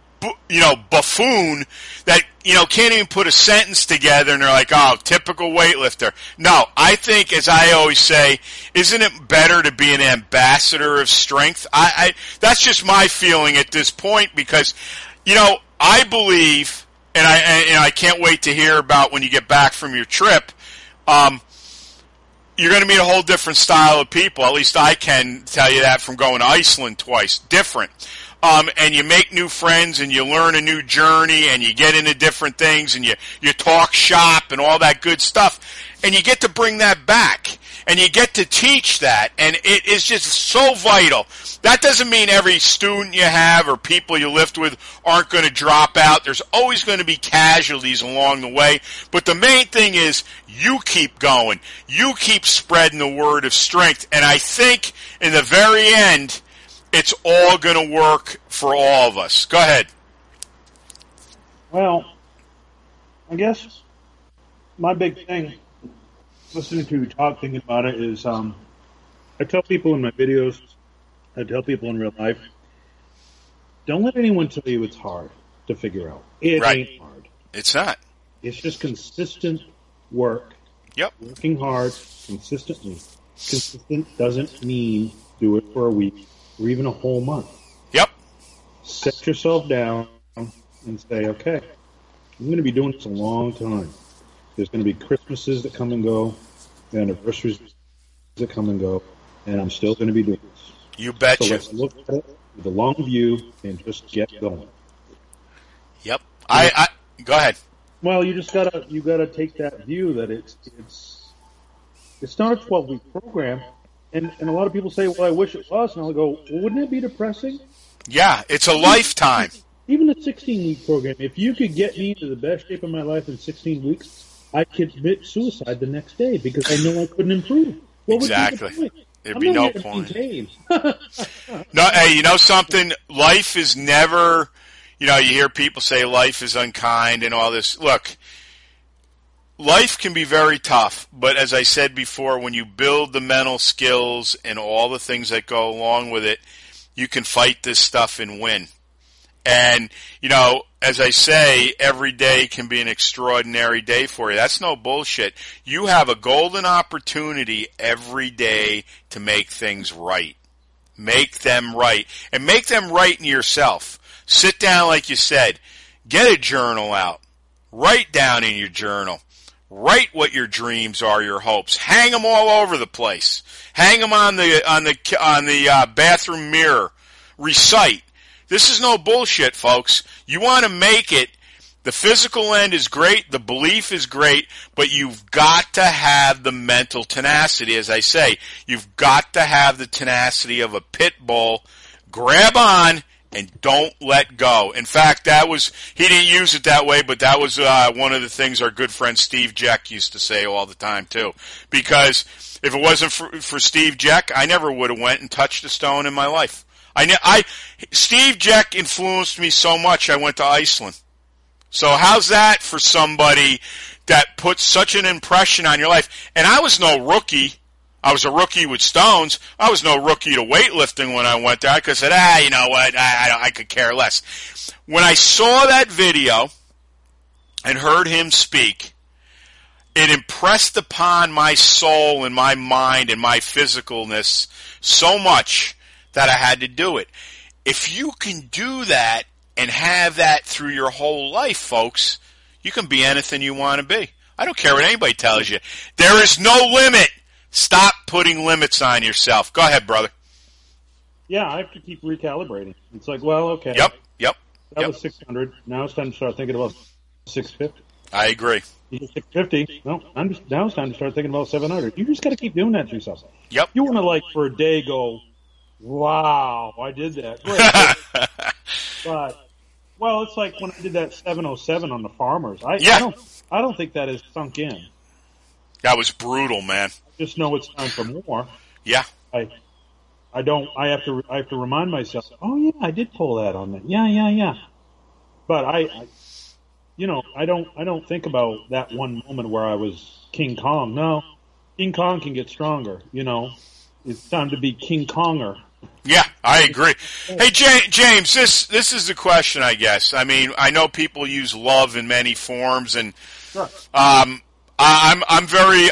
buffoon that, can't even put a sentence together and they're like, oh, typical weightlifter. No, I think, as I always say, isn't it better to be an ambassador of strength? That's just my feeling at this point because, I believe, and I can't wait to hear about when you get back from your trip, you're going to meet a whole different style of people. At least I can tell you that from going to Iceland twice. Different. And you make new friends and you learn a new journey and you get into different things and you talk shop and all that good stuff. And you get to bring that back and you get to teach that. And it is just so vital. That doesn't mean every student you have or people you lift with aren't going to drop out. There's always going to be casualties along the way. But the main thing is you keep going. You keep spreading the word of strength. And I think in the very end, it's all going to work for all of us. Go ahead. Well, I guess my big thing, listening to you talk, thinking about it, is I tell people in my videos, I tell people in real life, don't let anyone tell you it's hard to figure out. It ain't hard. It's not. It's just consistent work. Yep. Working hard consistently. Consistent doesn't mean do it for a week or even a whole month. Yep. Set yourself down and say, okay, I'm going to be doing this a long time. There's going to be Christmases that come and go, anniversaries that come and go, and I'm still going to be doing this. You betcha. So let's look at it with a long view and just get going. Yep. I go ahead. Well, you just gotta take that view that it's not a 12-week program. And a lot of people say, well, I wish it was. And I'll go, well, wouldn't it be depressing? Yeah, it's a lifetime. Even a 16-week program, if you could get me into the best shape of my life in 16 weeks, I could commit suicide the next day because I know I couldn't improve. What Exactly. would be the point? There'd I'm be not no here to point. maintain. No, hey, you know something? Life is never, you hear people say life is unkind and all this. Look, life can be very tough, but as I said before, when you build the mental skills and all the things that go along with it, you can fight this stuff and win. And, as I say, every day can be an extraordinary day for you. That's no bullshit. You have a golden opportunity every day to make things right. Make them right. And make them right in yourself. Sit down, like you said. Get a journal out. Write down in your journal. Write what your dreams are, your hopes. Hang them all over the place. Hang them on the bathroom mirror. Recite. This is no bullshit, folks. You want to make it. The physical end is great. The belief is great. But you've got to have the mental tenacity, as I say. You've got to have the tenacity of a pit bull. Grab on and don't let go. In fact, he didn't use it that way, but that was one of the things our good friend Steve Jeck used to say all the time, too. Because if it wasn't for Steve Jeck, I never would have went and touched a stone in my life. Steve Jeck influenced me so much, I went to Iceland. So how's that for somebody that puts such an impression on your life? And I was no rookie. I was a rookie with stones. I was no rookie to weightlifting when I went there. I could have said, you know what, I could care less. When I saw that video and heard him speak, it impressed upon my soul and my mind and my physicalness so much that I had to do it. If you can do that and have that through your whole life, folks, you can be anything you want to be. I don't care what anybody tells you. There is no limit. Stop putting limits on yourself. Go ahead, brother. Yeah, I have to keep recalibrating. It's like, well, okay. Yep. That was 600. Now it's time to start thinking about 650. I agree. 650. No, now it's time to start thinking about 700. You just got to keep doing that to yourself. Yep. You want to, for a day go, wow, I did that. Great. But, well, it's like when I did that 707 on the Farmers. I don't think that is sunk in. That was brutal, man. I just know it's time for more. Yeah. I have to remind myself, oh yeah, I did pull that on that. Yeah. But I don't think about that one moment where I was King Kong. No, King Kong can get stronger. It's time to be King Konger. Yeah, I agree. Hey, James, this is the question, I guess. I mean, I know people use love in many forms, and sure. I'm very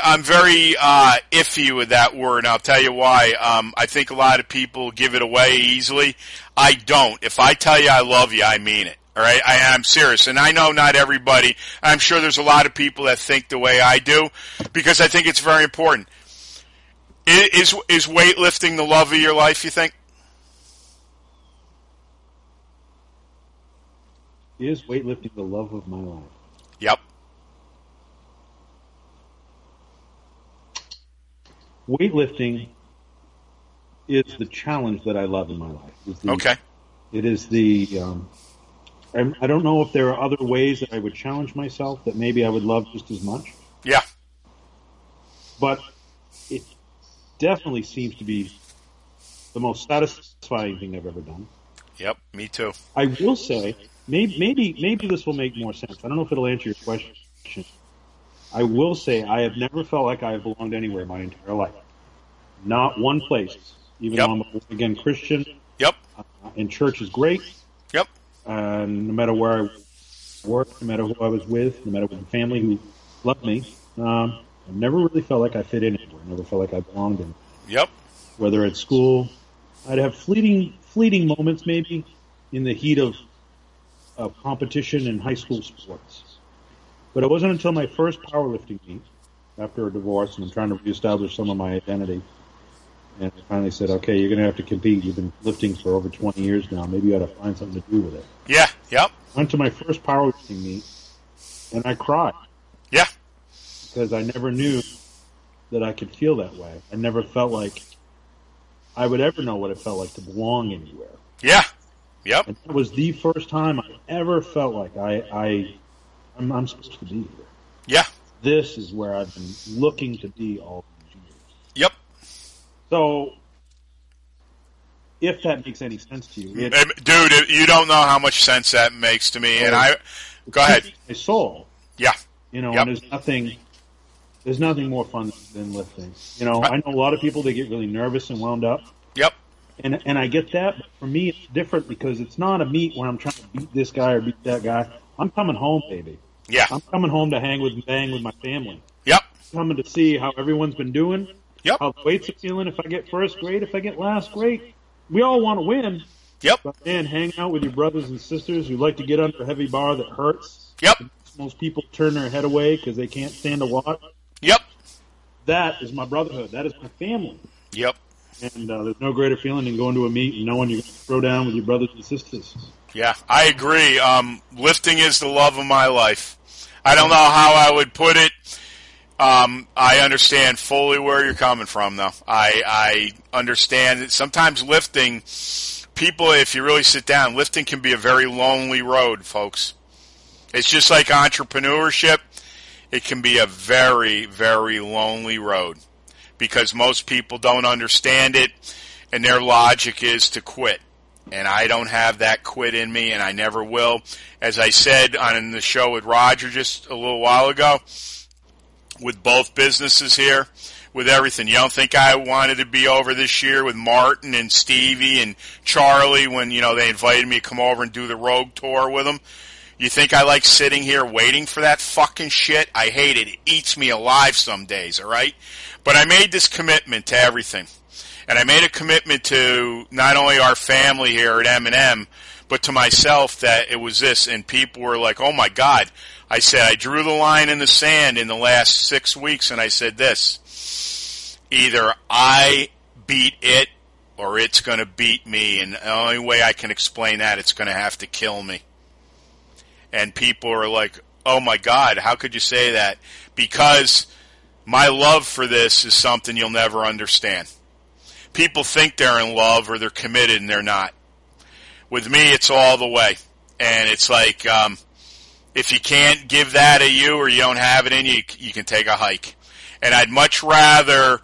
iffy with that word, and I'll tell you why. I think a lot of people give it away easily. I don't. If I tell you I love you, I mean it. All right, I'm serious, and I know not everybody. I'm sure there's a lot of people that think the way I do, because I think it's very important. Is weightlifting the love of your life, you think? Is weightlifting the love of my life? Yep. Weightlifting is the challenge that I love in my life. Okay. It is the... I don't know if there are other ways that I would challenge myself that maybe I would love just as much. Yeah. But it definitely seems to be the most satisfying thing I've ever done. Yep, me too. I will say, maybe this will make more sense. I don't know if it'll answer your question. I will say I have never felt like I have belonged anywhere my entire life. Not one place. Even though I'm, again, Christian. Yep. And church is great. Yep. No matter where I worked, no matter who I was with, no matter what the family who loved me, I never really felt like I fit in anywhere. I never felt like I belonged in. Yep. Whether at school, I'd have fleeting moments maybe in the heat of competition in high school sports. But it wasn't until my first powerlifting meet, after a divorce, and I'm trying to reestablish some of my identity, and I finally said, okay, you're going to have to compete. You've been lifting for over 20 years now. Maybe you ought to find something to do with it. Yeah, yep. Went to my first powerlifting meet, and I cried. Yeah. Because I never knew that I could feel that way. I never felt like I would ever know what it felt like to belong anywhere. Yeah. Yep. And that was the first time I ever felt like I'm supposed to be here. Yeah. this is where I've been looking to be all these years. Yep. So, if that makes any sense to you. Dude, you don't know how much sense that makes to me. And go ahead. My soul. Yeah. You know, Yep. and there's nothing more fun than lifting. You know, I know a lot of people, they get really nervous and wound up. Yep. And I get that, but for me, it's different because it's not a meet where I'm trying to beat this guy or beat that guy. I'm coming home, baby. Yeah. I'm coming home to bang with my family. Yep. I'm coming to see how everyone's been doing. Yep. How the weights are feeling. If I get first, great. If I get last, great. We all want to win. Yep. But man, hanging out with your brothers and sisters who like to get under a heavy bar that hurts. Yep. Most people turn their head away because they can't stand to watch. Yep. That is my brotherhood. That is my family. Yep. And there's no greater feeling than going to a meet and knowing you're going to throw down with your brothers and sisters. Yeah, I agree. Lifting is the love of my life. I don't know how I would put it. I understand fully where you're coming from, though. I understand that sometimes lifting, people, if you really sit down, lifting can be a very lonely road, folks. It's just like entrepreneurship. It can be a very, very lonely road because most people don't understand it, and their logic is to quit. And I don't have that quit in me, and I never will. As I said on the show with Roger just a little while ago, with both businesses here, with everything. You don't think I wanted to be over this year with Martin and Stevie and Charlie when, they invited me to come over and do the Rogue Tour with them? You think I like sitting here waiting for that fucking shit? I hate it. It eats me alive some days, all right? But I made this commitment to everything. And I made a commitment to not only our family here at M&M, but to myself that it was this. And people were like, oh, my God. I said, I drew the line in the sand in the last 6 weeks, and I said this. Either I beat it or it's going to beat me. And the only way I can explain that, it's going to have to kill me. And people are like, oh, my God, how could you say that? Because my love for this is something you'll never understand. People think they're in love or they're committed, and they're not. With me, it's all the way. And it's like, if you can't give that a you or you don't have it in you, you can take a hike. And I'd much rather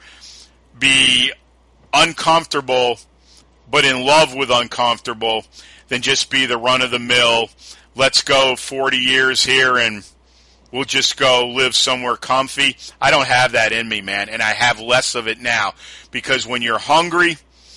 be uncomfortable but in love with uncomfortable than just be the run-of-the-mill, let's go 40 years here and we'll just go live somewhere comfy. I don't have that in me, man, and I have less of it now. Because when you're hungry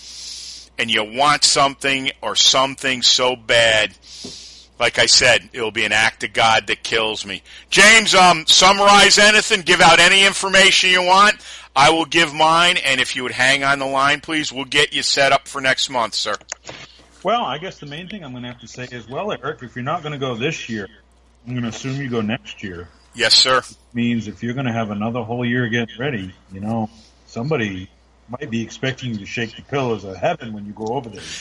and you want something or something so bad, like I said, it'll be an act of God that kills me. James, summarize anything, give out any information you want. I will give mine, and if you would hang on the line, please, we'll get you set up for next month, sir. Well, I guess the main thing I'm going to have to say is, well, Eric, if you're not going to go this year, I'm going to assume you go next year. Yes, sir. Means if you're going to have another whole year getting ready, somebody might be expecting you to shake the pillows of heaven when you go over there.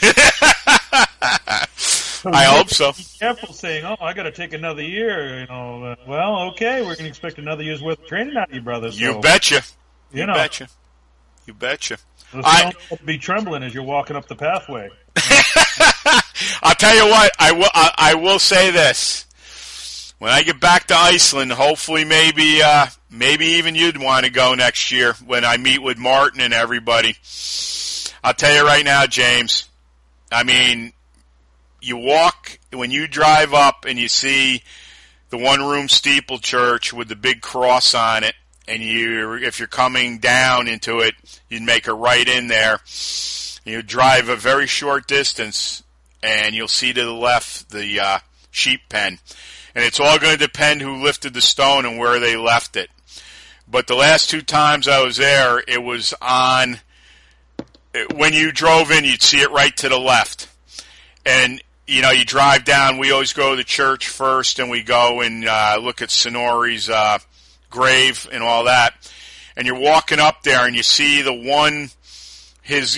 I hope so. Be careful saying, oh, I got to take another year. Well, okay, we're going to expect another year's worth of training out of you, brother. So, you betcha. You betcha. You betcha. So don't be trembling as you're walking up the pathway. I'll tell you what, I will say this. When I get back to Iceland, hopefully maybe even you'd want to go next year when I meet with Martin and everybody. I'll tell you right now, James, I mean, you walk, when you drive up and you see the one-room steeple church with the big cross on it, and if you're coming down into it, you'd make a right in there. You drive a very short distance, and you'll see to the left the sheep pen. And it's all going to depend who lifted the stone and where they left it. But the last 2 times I was there, it was on, when you drove in, you'd see it right to the left. And, you drive down, we always go to the church first, and we go and look at Sonori's grave and all that. And you're walking up there, and you see the one, he's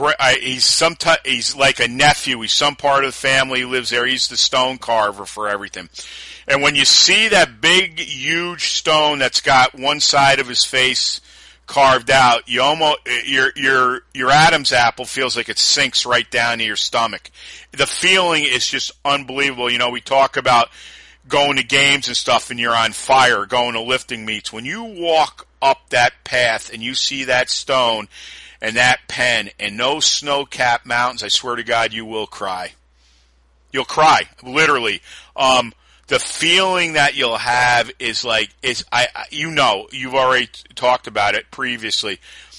like a nephew. He's some part of the family. He lives there. He's the stone carver for everything. And when you see that big, huge stone that's got one side of his face carved out, you almost your Adam's apple feels like it sinks right down to your stomach. The feeling is just unbelievable. We talk about going to games and stuff and you're on fire, going to lifting meets, when you walk up that path and you see that stone and that pen and those snow-capped mountains, I swear to God, you will cry. You'll cry, literally. The feeling that you'll have is like, you've already talked about it previously.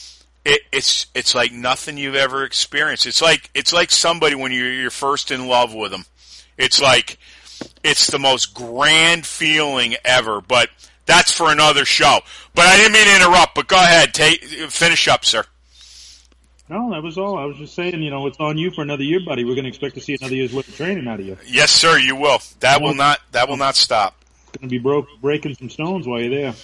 It's like nothing you've ever experienced. It's like somebody when you're first in love with them. It's like, it's the most grand feeling ever, but that's for another show. But I didn't mean to interrupt, but go ahead, finish up, sir. No, that was all. I was just saying, it's on you for another year, buddy. We're going to expect to see another year's worth of training out of you. Yes, sir, you will. That will not stop. It's going to be breaking some stones while you're there.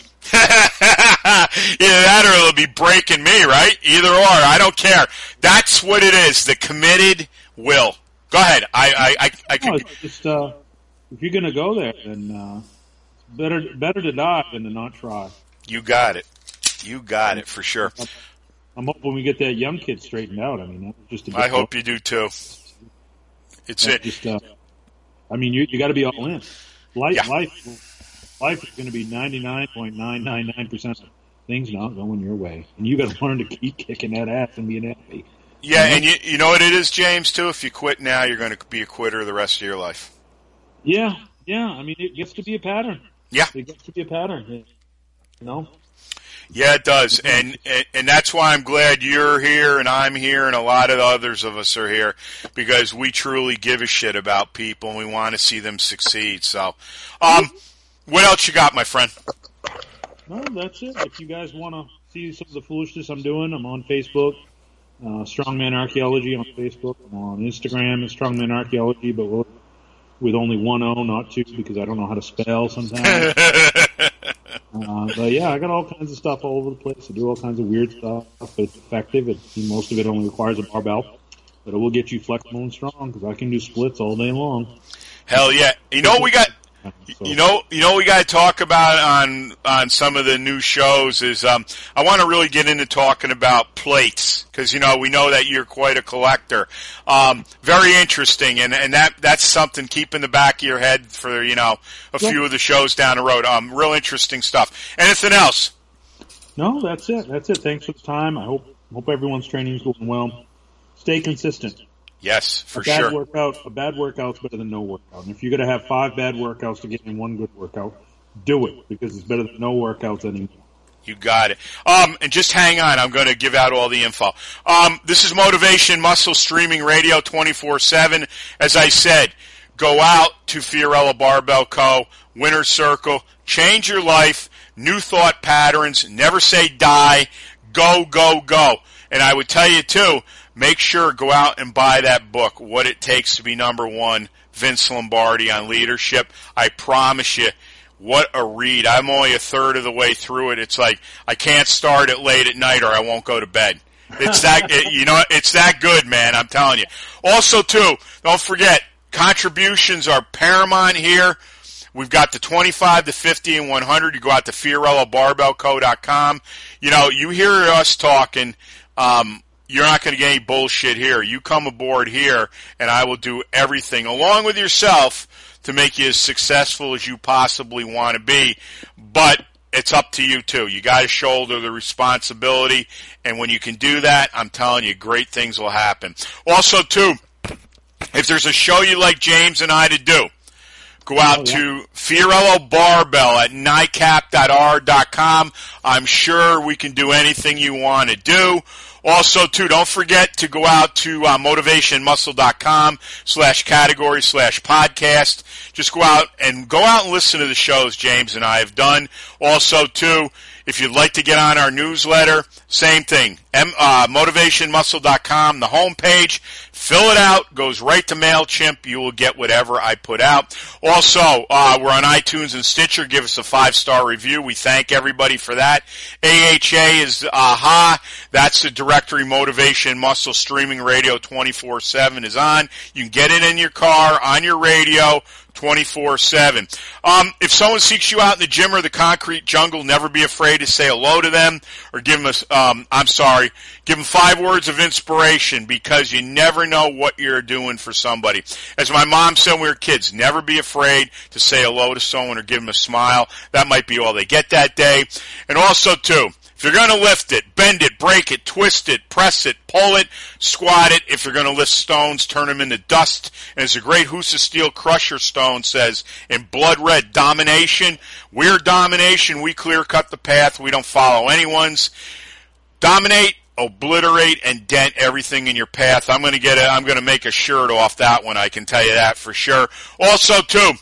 Either that or it'll be breaking me, right? Either or. I don't care. That's what it is. The committed will. Go ahead. Just if you're going to go there, then it's better to die than to not try. You got it. You got it for sure. I'm hoping we get that young kid straightened out. I mean, that's just. I hope you do too. It's it. Just, you got to be all in. Life is going to be 99.999% of things not going your way, and you got to learn to keep kicking that ass and being happy. Yeah, and you know what it is, James, too? If you quit now, you're going to be a quitter the rest of your life. Yeah. I mean, it gets to be a pattern. Yeah. It gets to be a pattern, Yeah, it does. And that's why I'm glad you're here and I'm here and a lot of the others of us are here, because we truly give a shit about people and we want to see them succeed. So, what else you got, my friend? No, that's it. If you guys want to see some of the foolishness I'm doing, I'm on Facebook. Strongman Archaeology on Facebook. I'm on Instagram, Strongman Archaeology, but with only one O, not two, because I don't know how to spell sometimes. But yeah, I got all kinds of stuff all over the place. I do all kinds of weird stuff. It's effective. Most of it only requires a barbell, but it will get you flexible and strong, because I can do splits all day long. Hell yeah! You know what we got? You know what we got to talk about on some of the new shows is I want to really get into talking about plates, because we know that you're quite a collector. Very interesting, and that's something keep in the back of your head for a few of the shows down the road. Real interesting stuff. Anything else? No, that's it. Thanks for the time. I hope everyone's training is going well. Stay consistent. Yes, for sure. A bad workout's better than no workout. And if you're going to have 5 bad workouts to get in one good workout, do it, because it's better than no workouts anymore. You got it. And just hang on. I'm going to give out all the info. This is Motivation Muscle Streaming Radio 24/7. As I said, go out to Fiorella Barbell Co., Winner's Circle, change your life, new thought patterns, never say die, go, go, go. And I would tell you, too, make sure go out and buy that book, What It Takes to Be Number One, Vince Lombardi on leadership. I promise you, what a read. I'm only a third of the way through it. It's like I can't start it late at night or I won't go to bed. It's that, it's that good, man. I'm telling you. Also, too, don't forget, contributions are paramount here. We've got the 25, the 50, and 100. You go out to FiorellaBarbellCo.com. You hear us talking. You're not going to get any bullshit here. You come aboard here, and I will do everything, along with yourself, to make you as successful as you possibly want to be. But it's up to you, too. You got to shoulder the responsibility, and when you can do that, I'm telling you, great things will happen. Also, too, if there's a show you'd like James and I to do, go out to Fiorella Barbell at NICAP.R.com. I'm sure we can do anything you want to do. Also, too, don't forget to go out to motivationmuscle.com/category/podcast. Just go out and listen to the shows James and I have done. Also, too, if you'd like to get on our newsletter, same thing. Motivationmuscle.com, the homepage. Fill it out. Goes right to MailChimp. You will get whatever I put out. Also, we're on iTunes and Stitcher. Give us a 5-star review. We thank everybody for that. AHA is AHA. That's the directory. Motivation Muscle Streaming Radio 24/7 is on. You can get it in your car, on your radio, 24/7. If someone seeks you out in the gym or the concrete jungle, never be afraid to say hello to them or give them give them 5 words of inspiration, because you never know what you're doing for somebody. As my mom said when we were kids, never be afraid to say hello to someone or give them a smile. That might be all they get that day. And also, too, if you're going to lift it, bend it, break it, twist it, press it, pull it, squat it. If you're going to lift stones, turn them into dust. And as the great Husa Steel Crusher Stone says in blood red, domination. We're domination. We clear cut the path. We don't follow anyone's. Dominate, obliterate, and dent everything in your path. I'm going to make a shirt off that one. I can tell you that for sure. Also, too,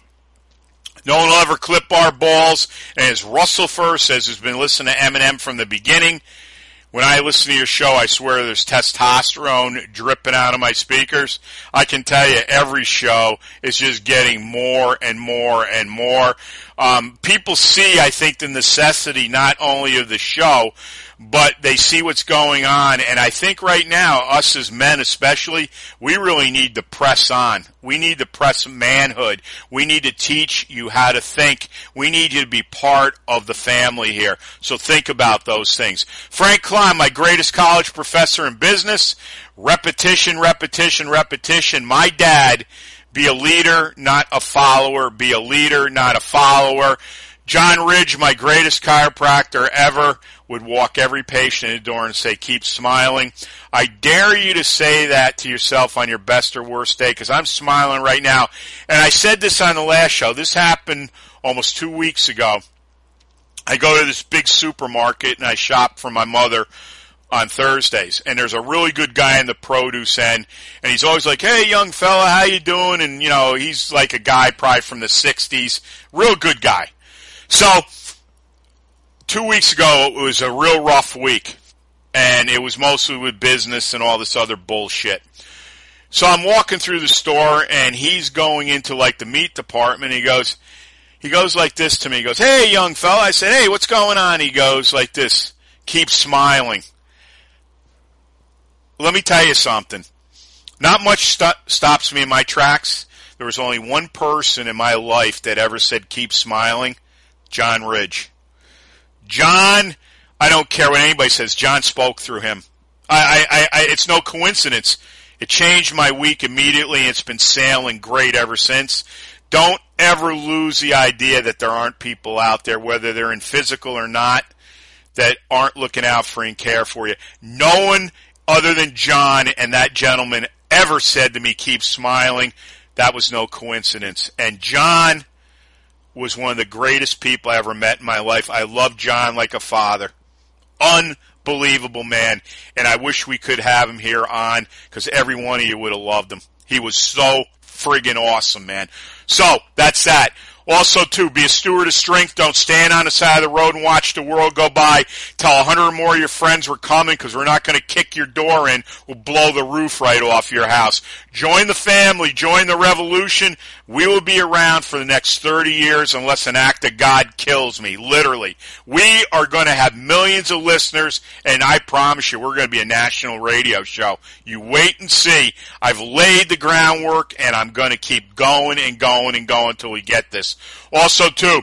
no one will ever clip our balls. And as Russell Furr says, who's been listening to Eminem from the beginning, when I listen to your show, I swear there's testosterone dripping out of my speakers. I can tell you every show is just getting more and more and more. People see, I think, the necessity not only of the show, but they see what's going on. And I think right now, us as men especially, we really need to press on. We need to press manhood. We need to teach you how to think. We need you to be part of the family here. So think about those things. Frank Klein, my greatest college professor in business. Repetition, repetition, repetition. My dad, be a leader, not a follower. Be a leader, not a follower. John Ridge, my greatest chiropractor ever, would walk every patient in the door and say, keep smiling. I dare you to say that to yourself on your best or worst day, because I'm smiling right now. And I said this on the last show. This happened almost 2 weeks ago. I go to this big supermarket and I shop for my mother on Thursdays. And there's a really good guy in the produce end, and he's always like, hey, young fella, how you doing? And, you know, he's like a guy probably from the 60s. Real good guy. So 2 weeks ago, it was a real rough week, and it was mostly with business and all this other bullshit. So I'm walking through the store, and he's going into like the meat department. He goes like this to me. He goes, hey, young fella. I said, hey, what's going on? He goes like this, keep smiling. Let me tell you something. Not much stops me in my tracks. There was only one person in my life that ever said keep smiling. John Ridge. John, I don't care what anybody says, John spoke through him. It's no coincidence. It changed my week immediately, and it's been sailing great ever since. Don't ever lose the idea that there aren't people out there, whether they're in physical or not, that aren't looking out for and care for you. No one other than John and that gentleman ever said to me, keep smiling. That was no coincidence. And John was one of the greatest people I ever met in my life. I love John like a father. Unbelievable man. And I wish we could have him here on, because every one of you would have loved him. He was so friggin' awesome, man. So, that's that. Also, too, be a steward of strength. Don't stand on the side of the road and watch the world go by. Tell 100 or more of your friends we're coming, because we're not going to kick your door in. We'll blow the roof right off your house. Join the family. Join the revolution. We will be around for the next 30 years unless an act of God kills me, literally. We are going to have millions of listeners, and I promise you, we're going to be a national radio show. You wait and see. I've laid the groundwork, and I'm going to keep going and going and going until we get this. Also, too,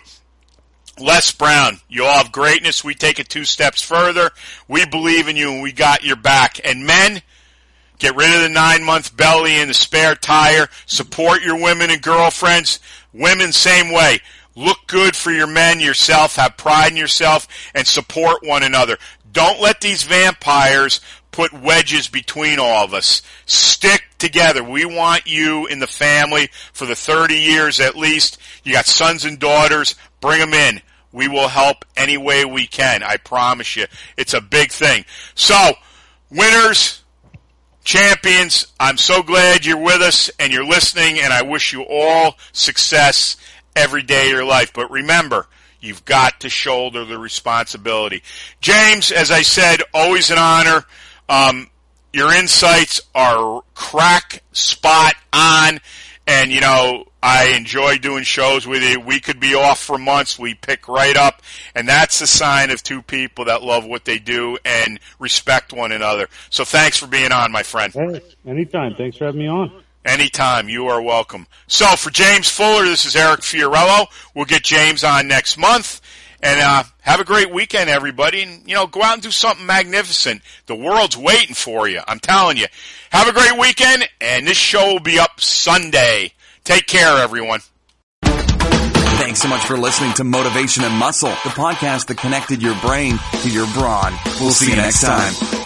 Les Brown, you all have greatness. We take it 2 steps further. We believe in you, and we got your back. And men, get rid of the 9-month belly and the spare tire. Support your women and girlfriends. Women, same way. Look good for your men, yourself. Have pride in yourself, and support one another. Don't let these vampires put wedges between all of us. Stick together. We want you in the family for the 30 years at least. You got sons and daughters. Bring them in. We will help any way we can. I promise you. It's a big thing. So, winners, champions, I'm so glad you're with us and you're listening, and I wish you all success every day of your life. But remember, you've got to shoulder the responsibility. James, as I said, always an honor. Your insights are crack spot on, and, you know, I enjoy doing shows with you. We could be off for months. We pick right up, and that's a sign of 2 people that love what they do and respect one another. So thanks for being on, my friend. Hey, anytime. Thanks for having me on. Anytime. You are welcome. So for James Fuller, this is Eric Fiorello. We'll get James on next month. And have a great weekend, everybody. And, go out and do something magnificent. The world's waiting for you. I'm telling you. Have a great weekend, and this show will be up Sunday. Take care, everyone. Thanks so much for listening to Motivation and Muscle, the podcast that connected your brain to your brawn. We'll see you next time.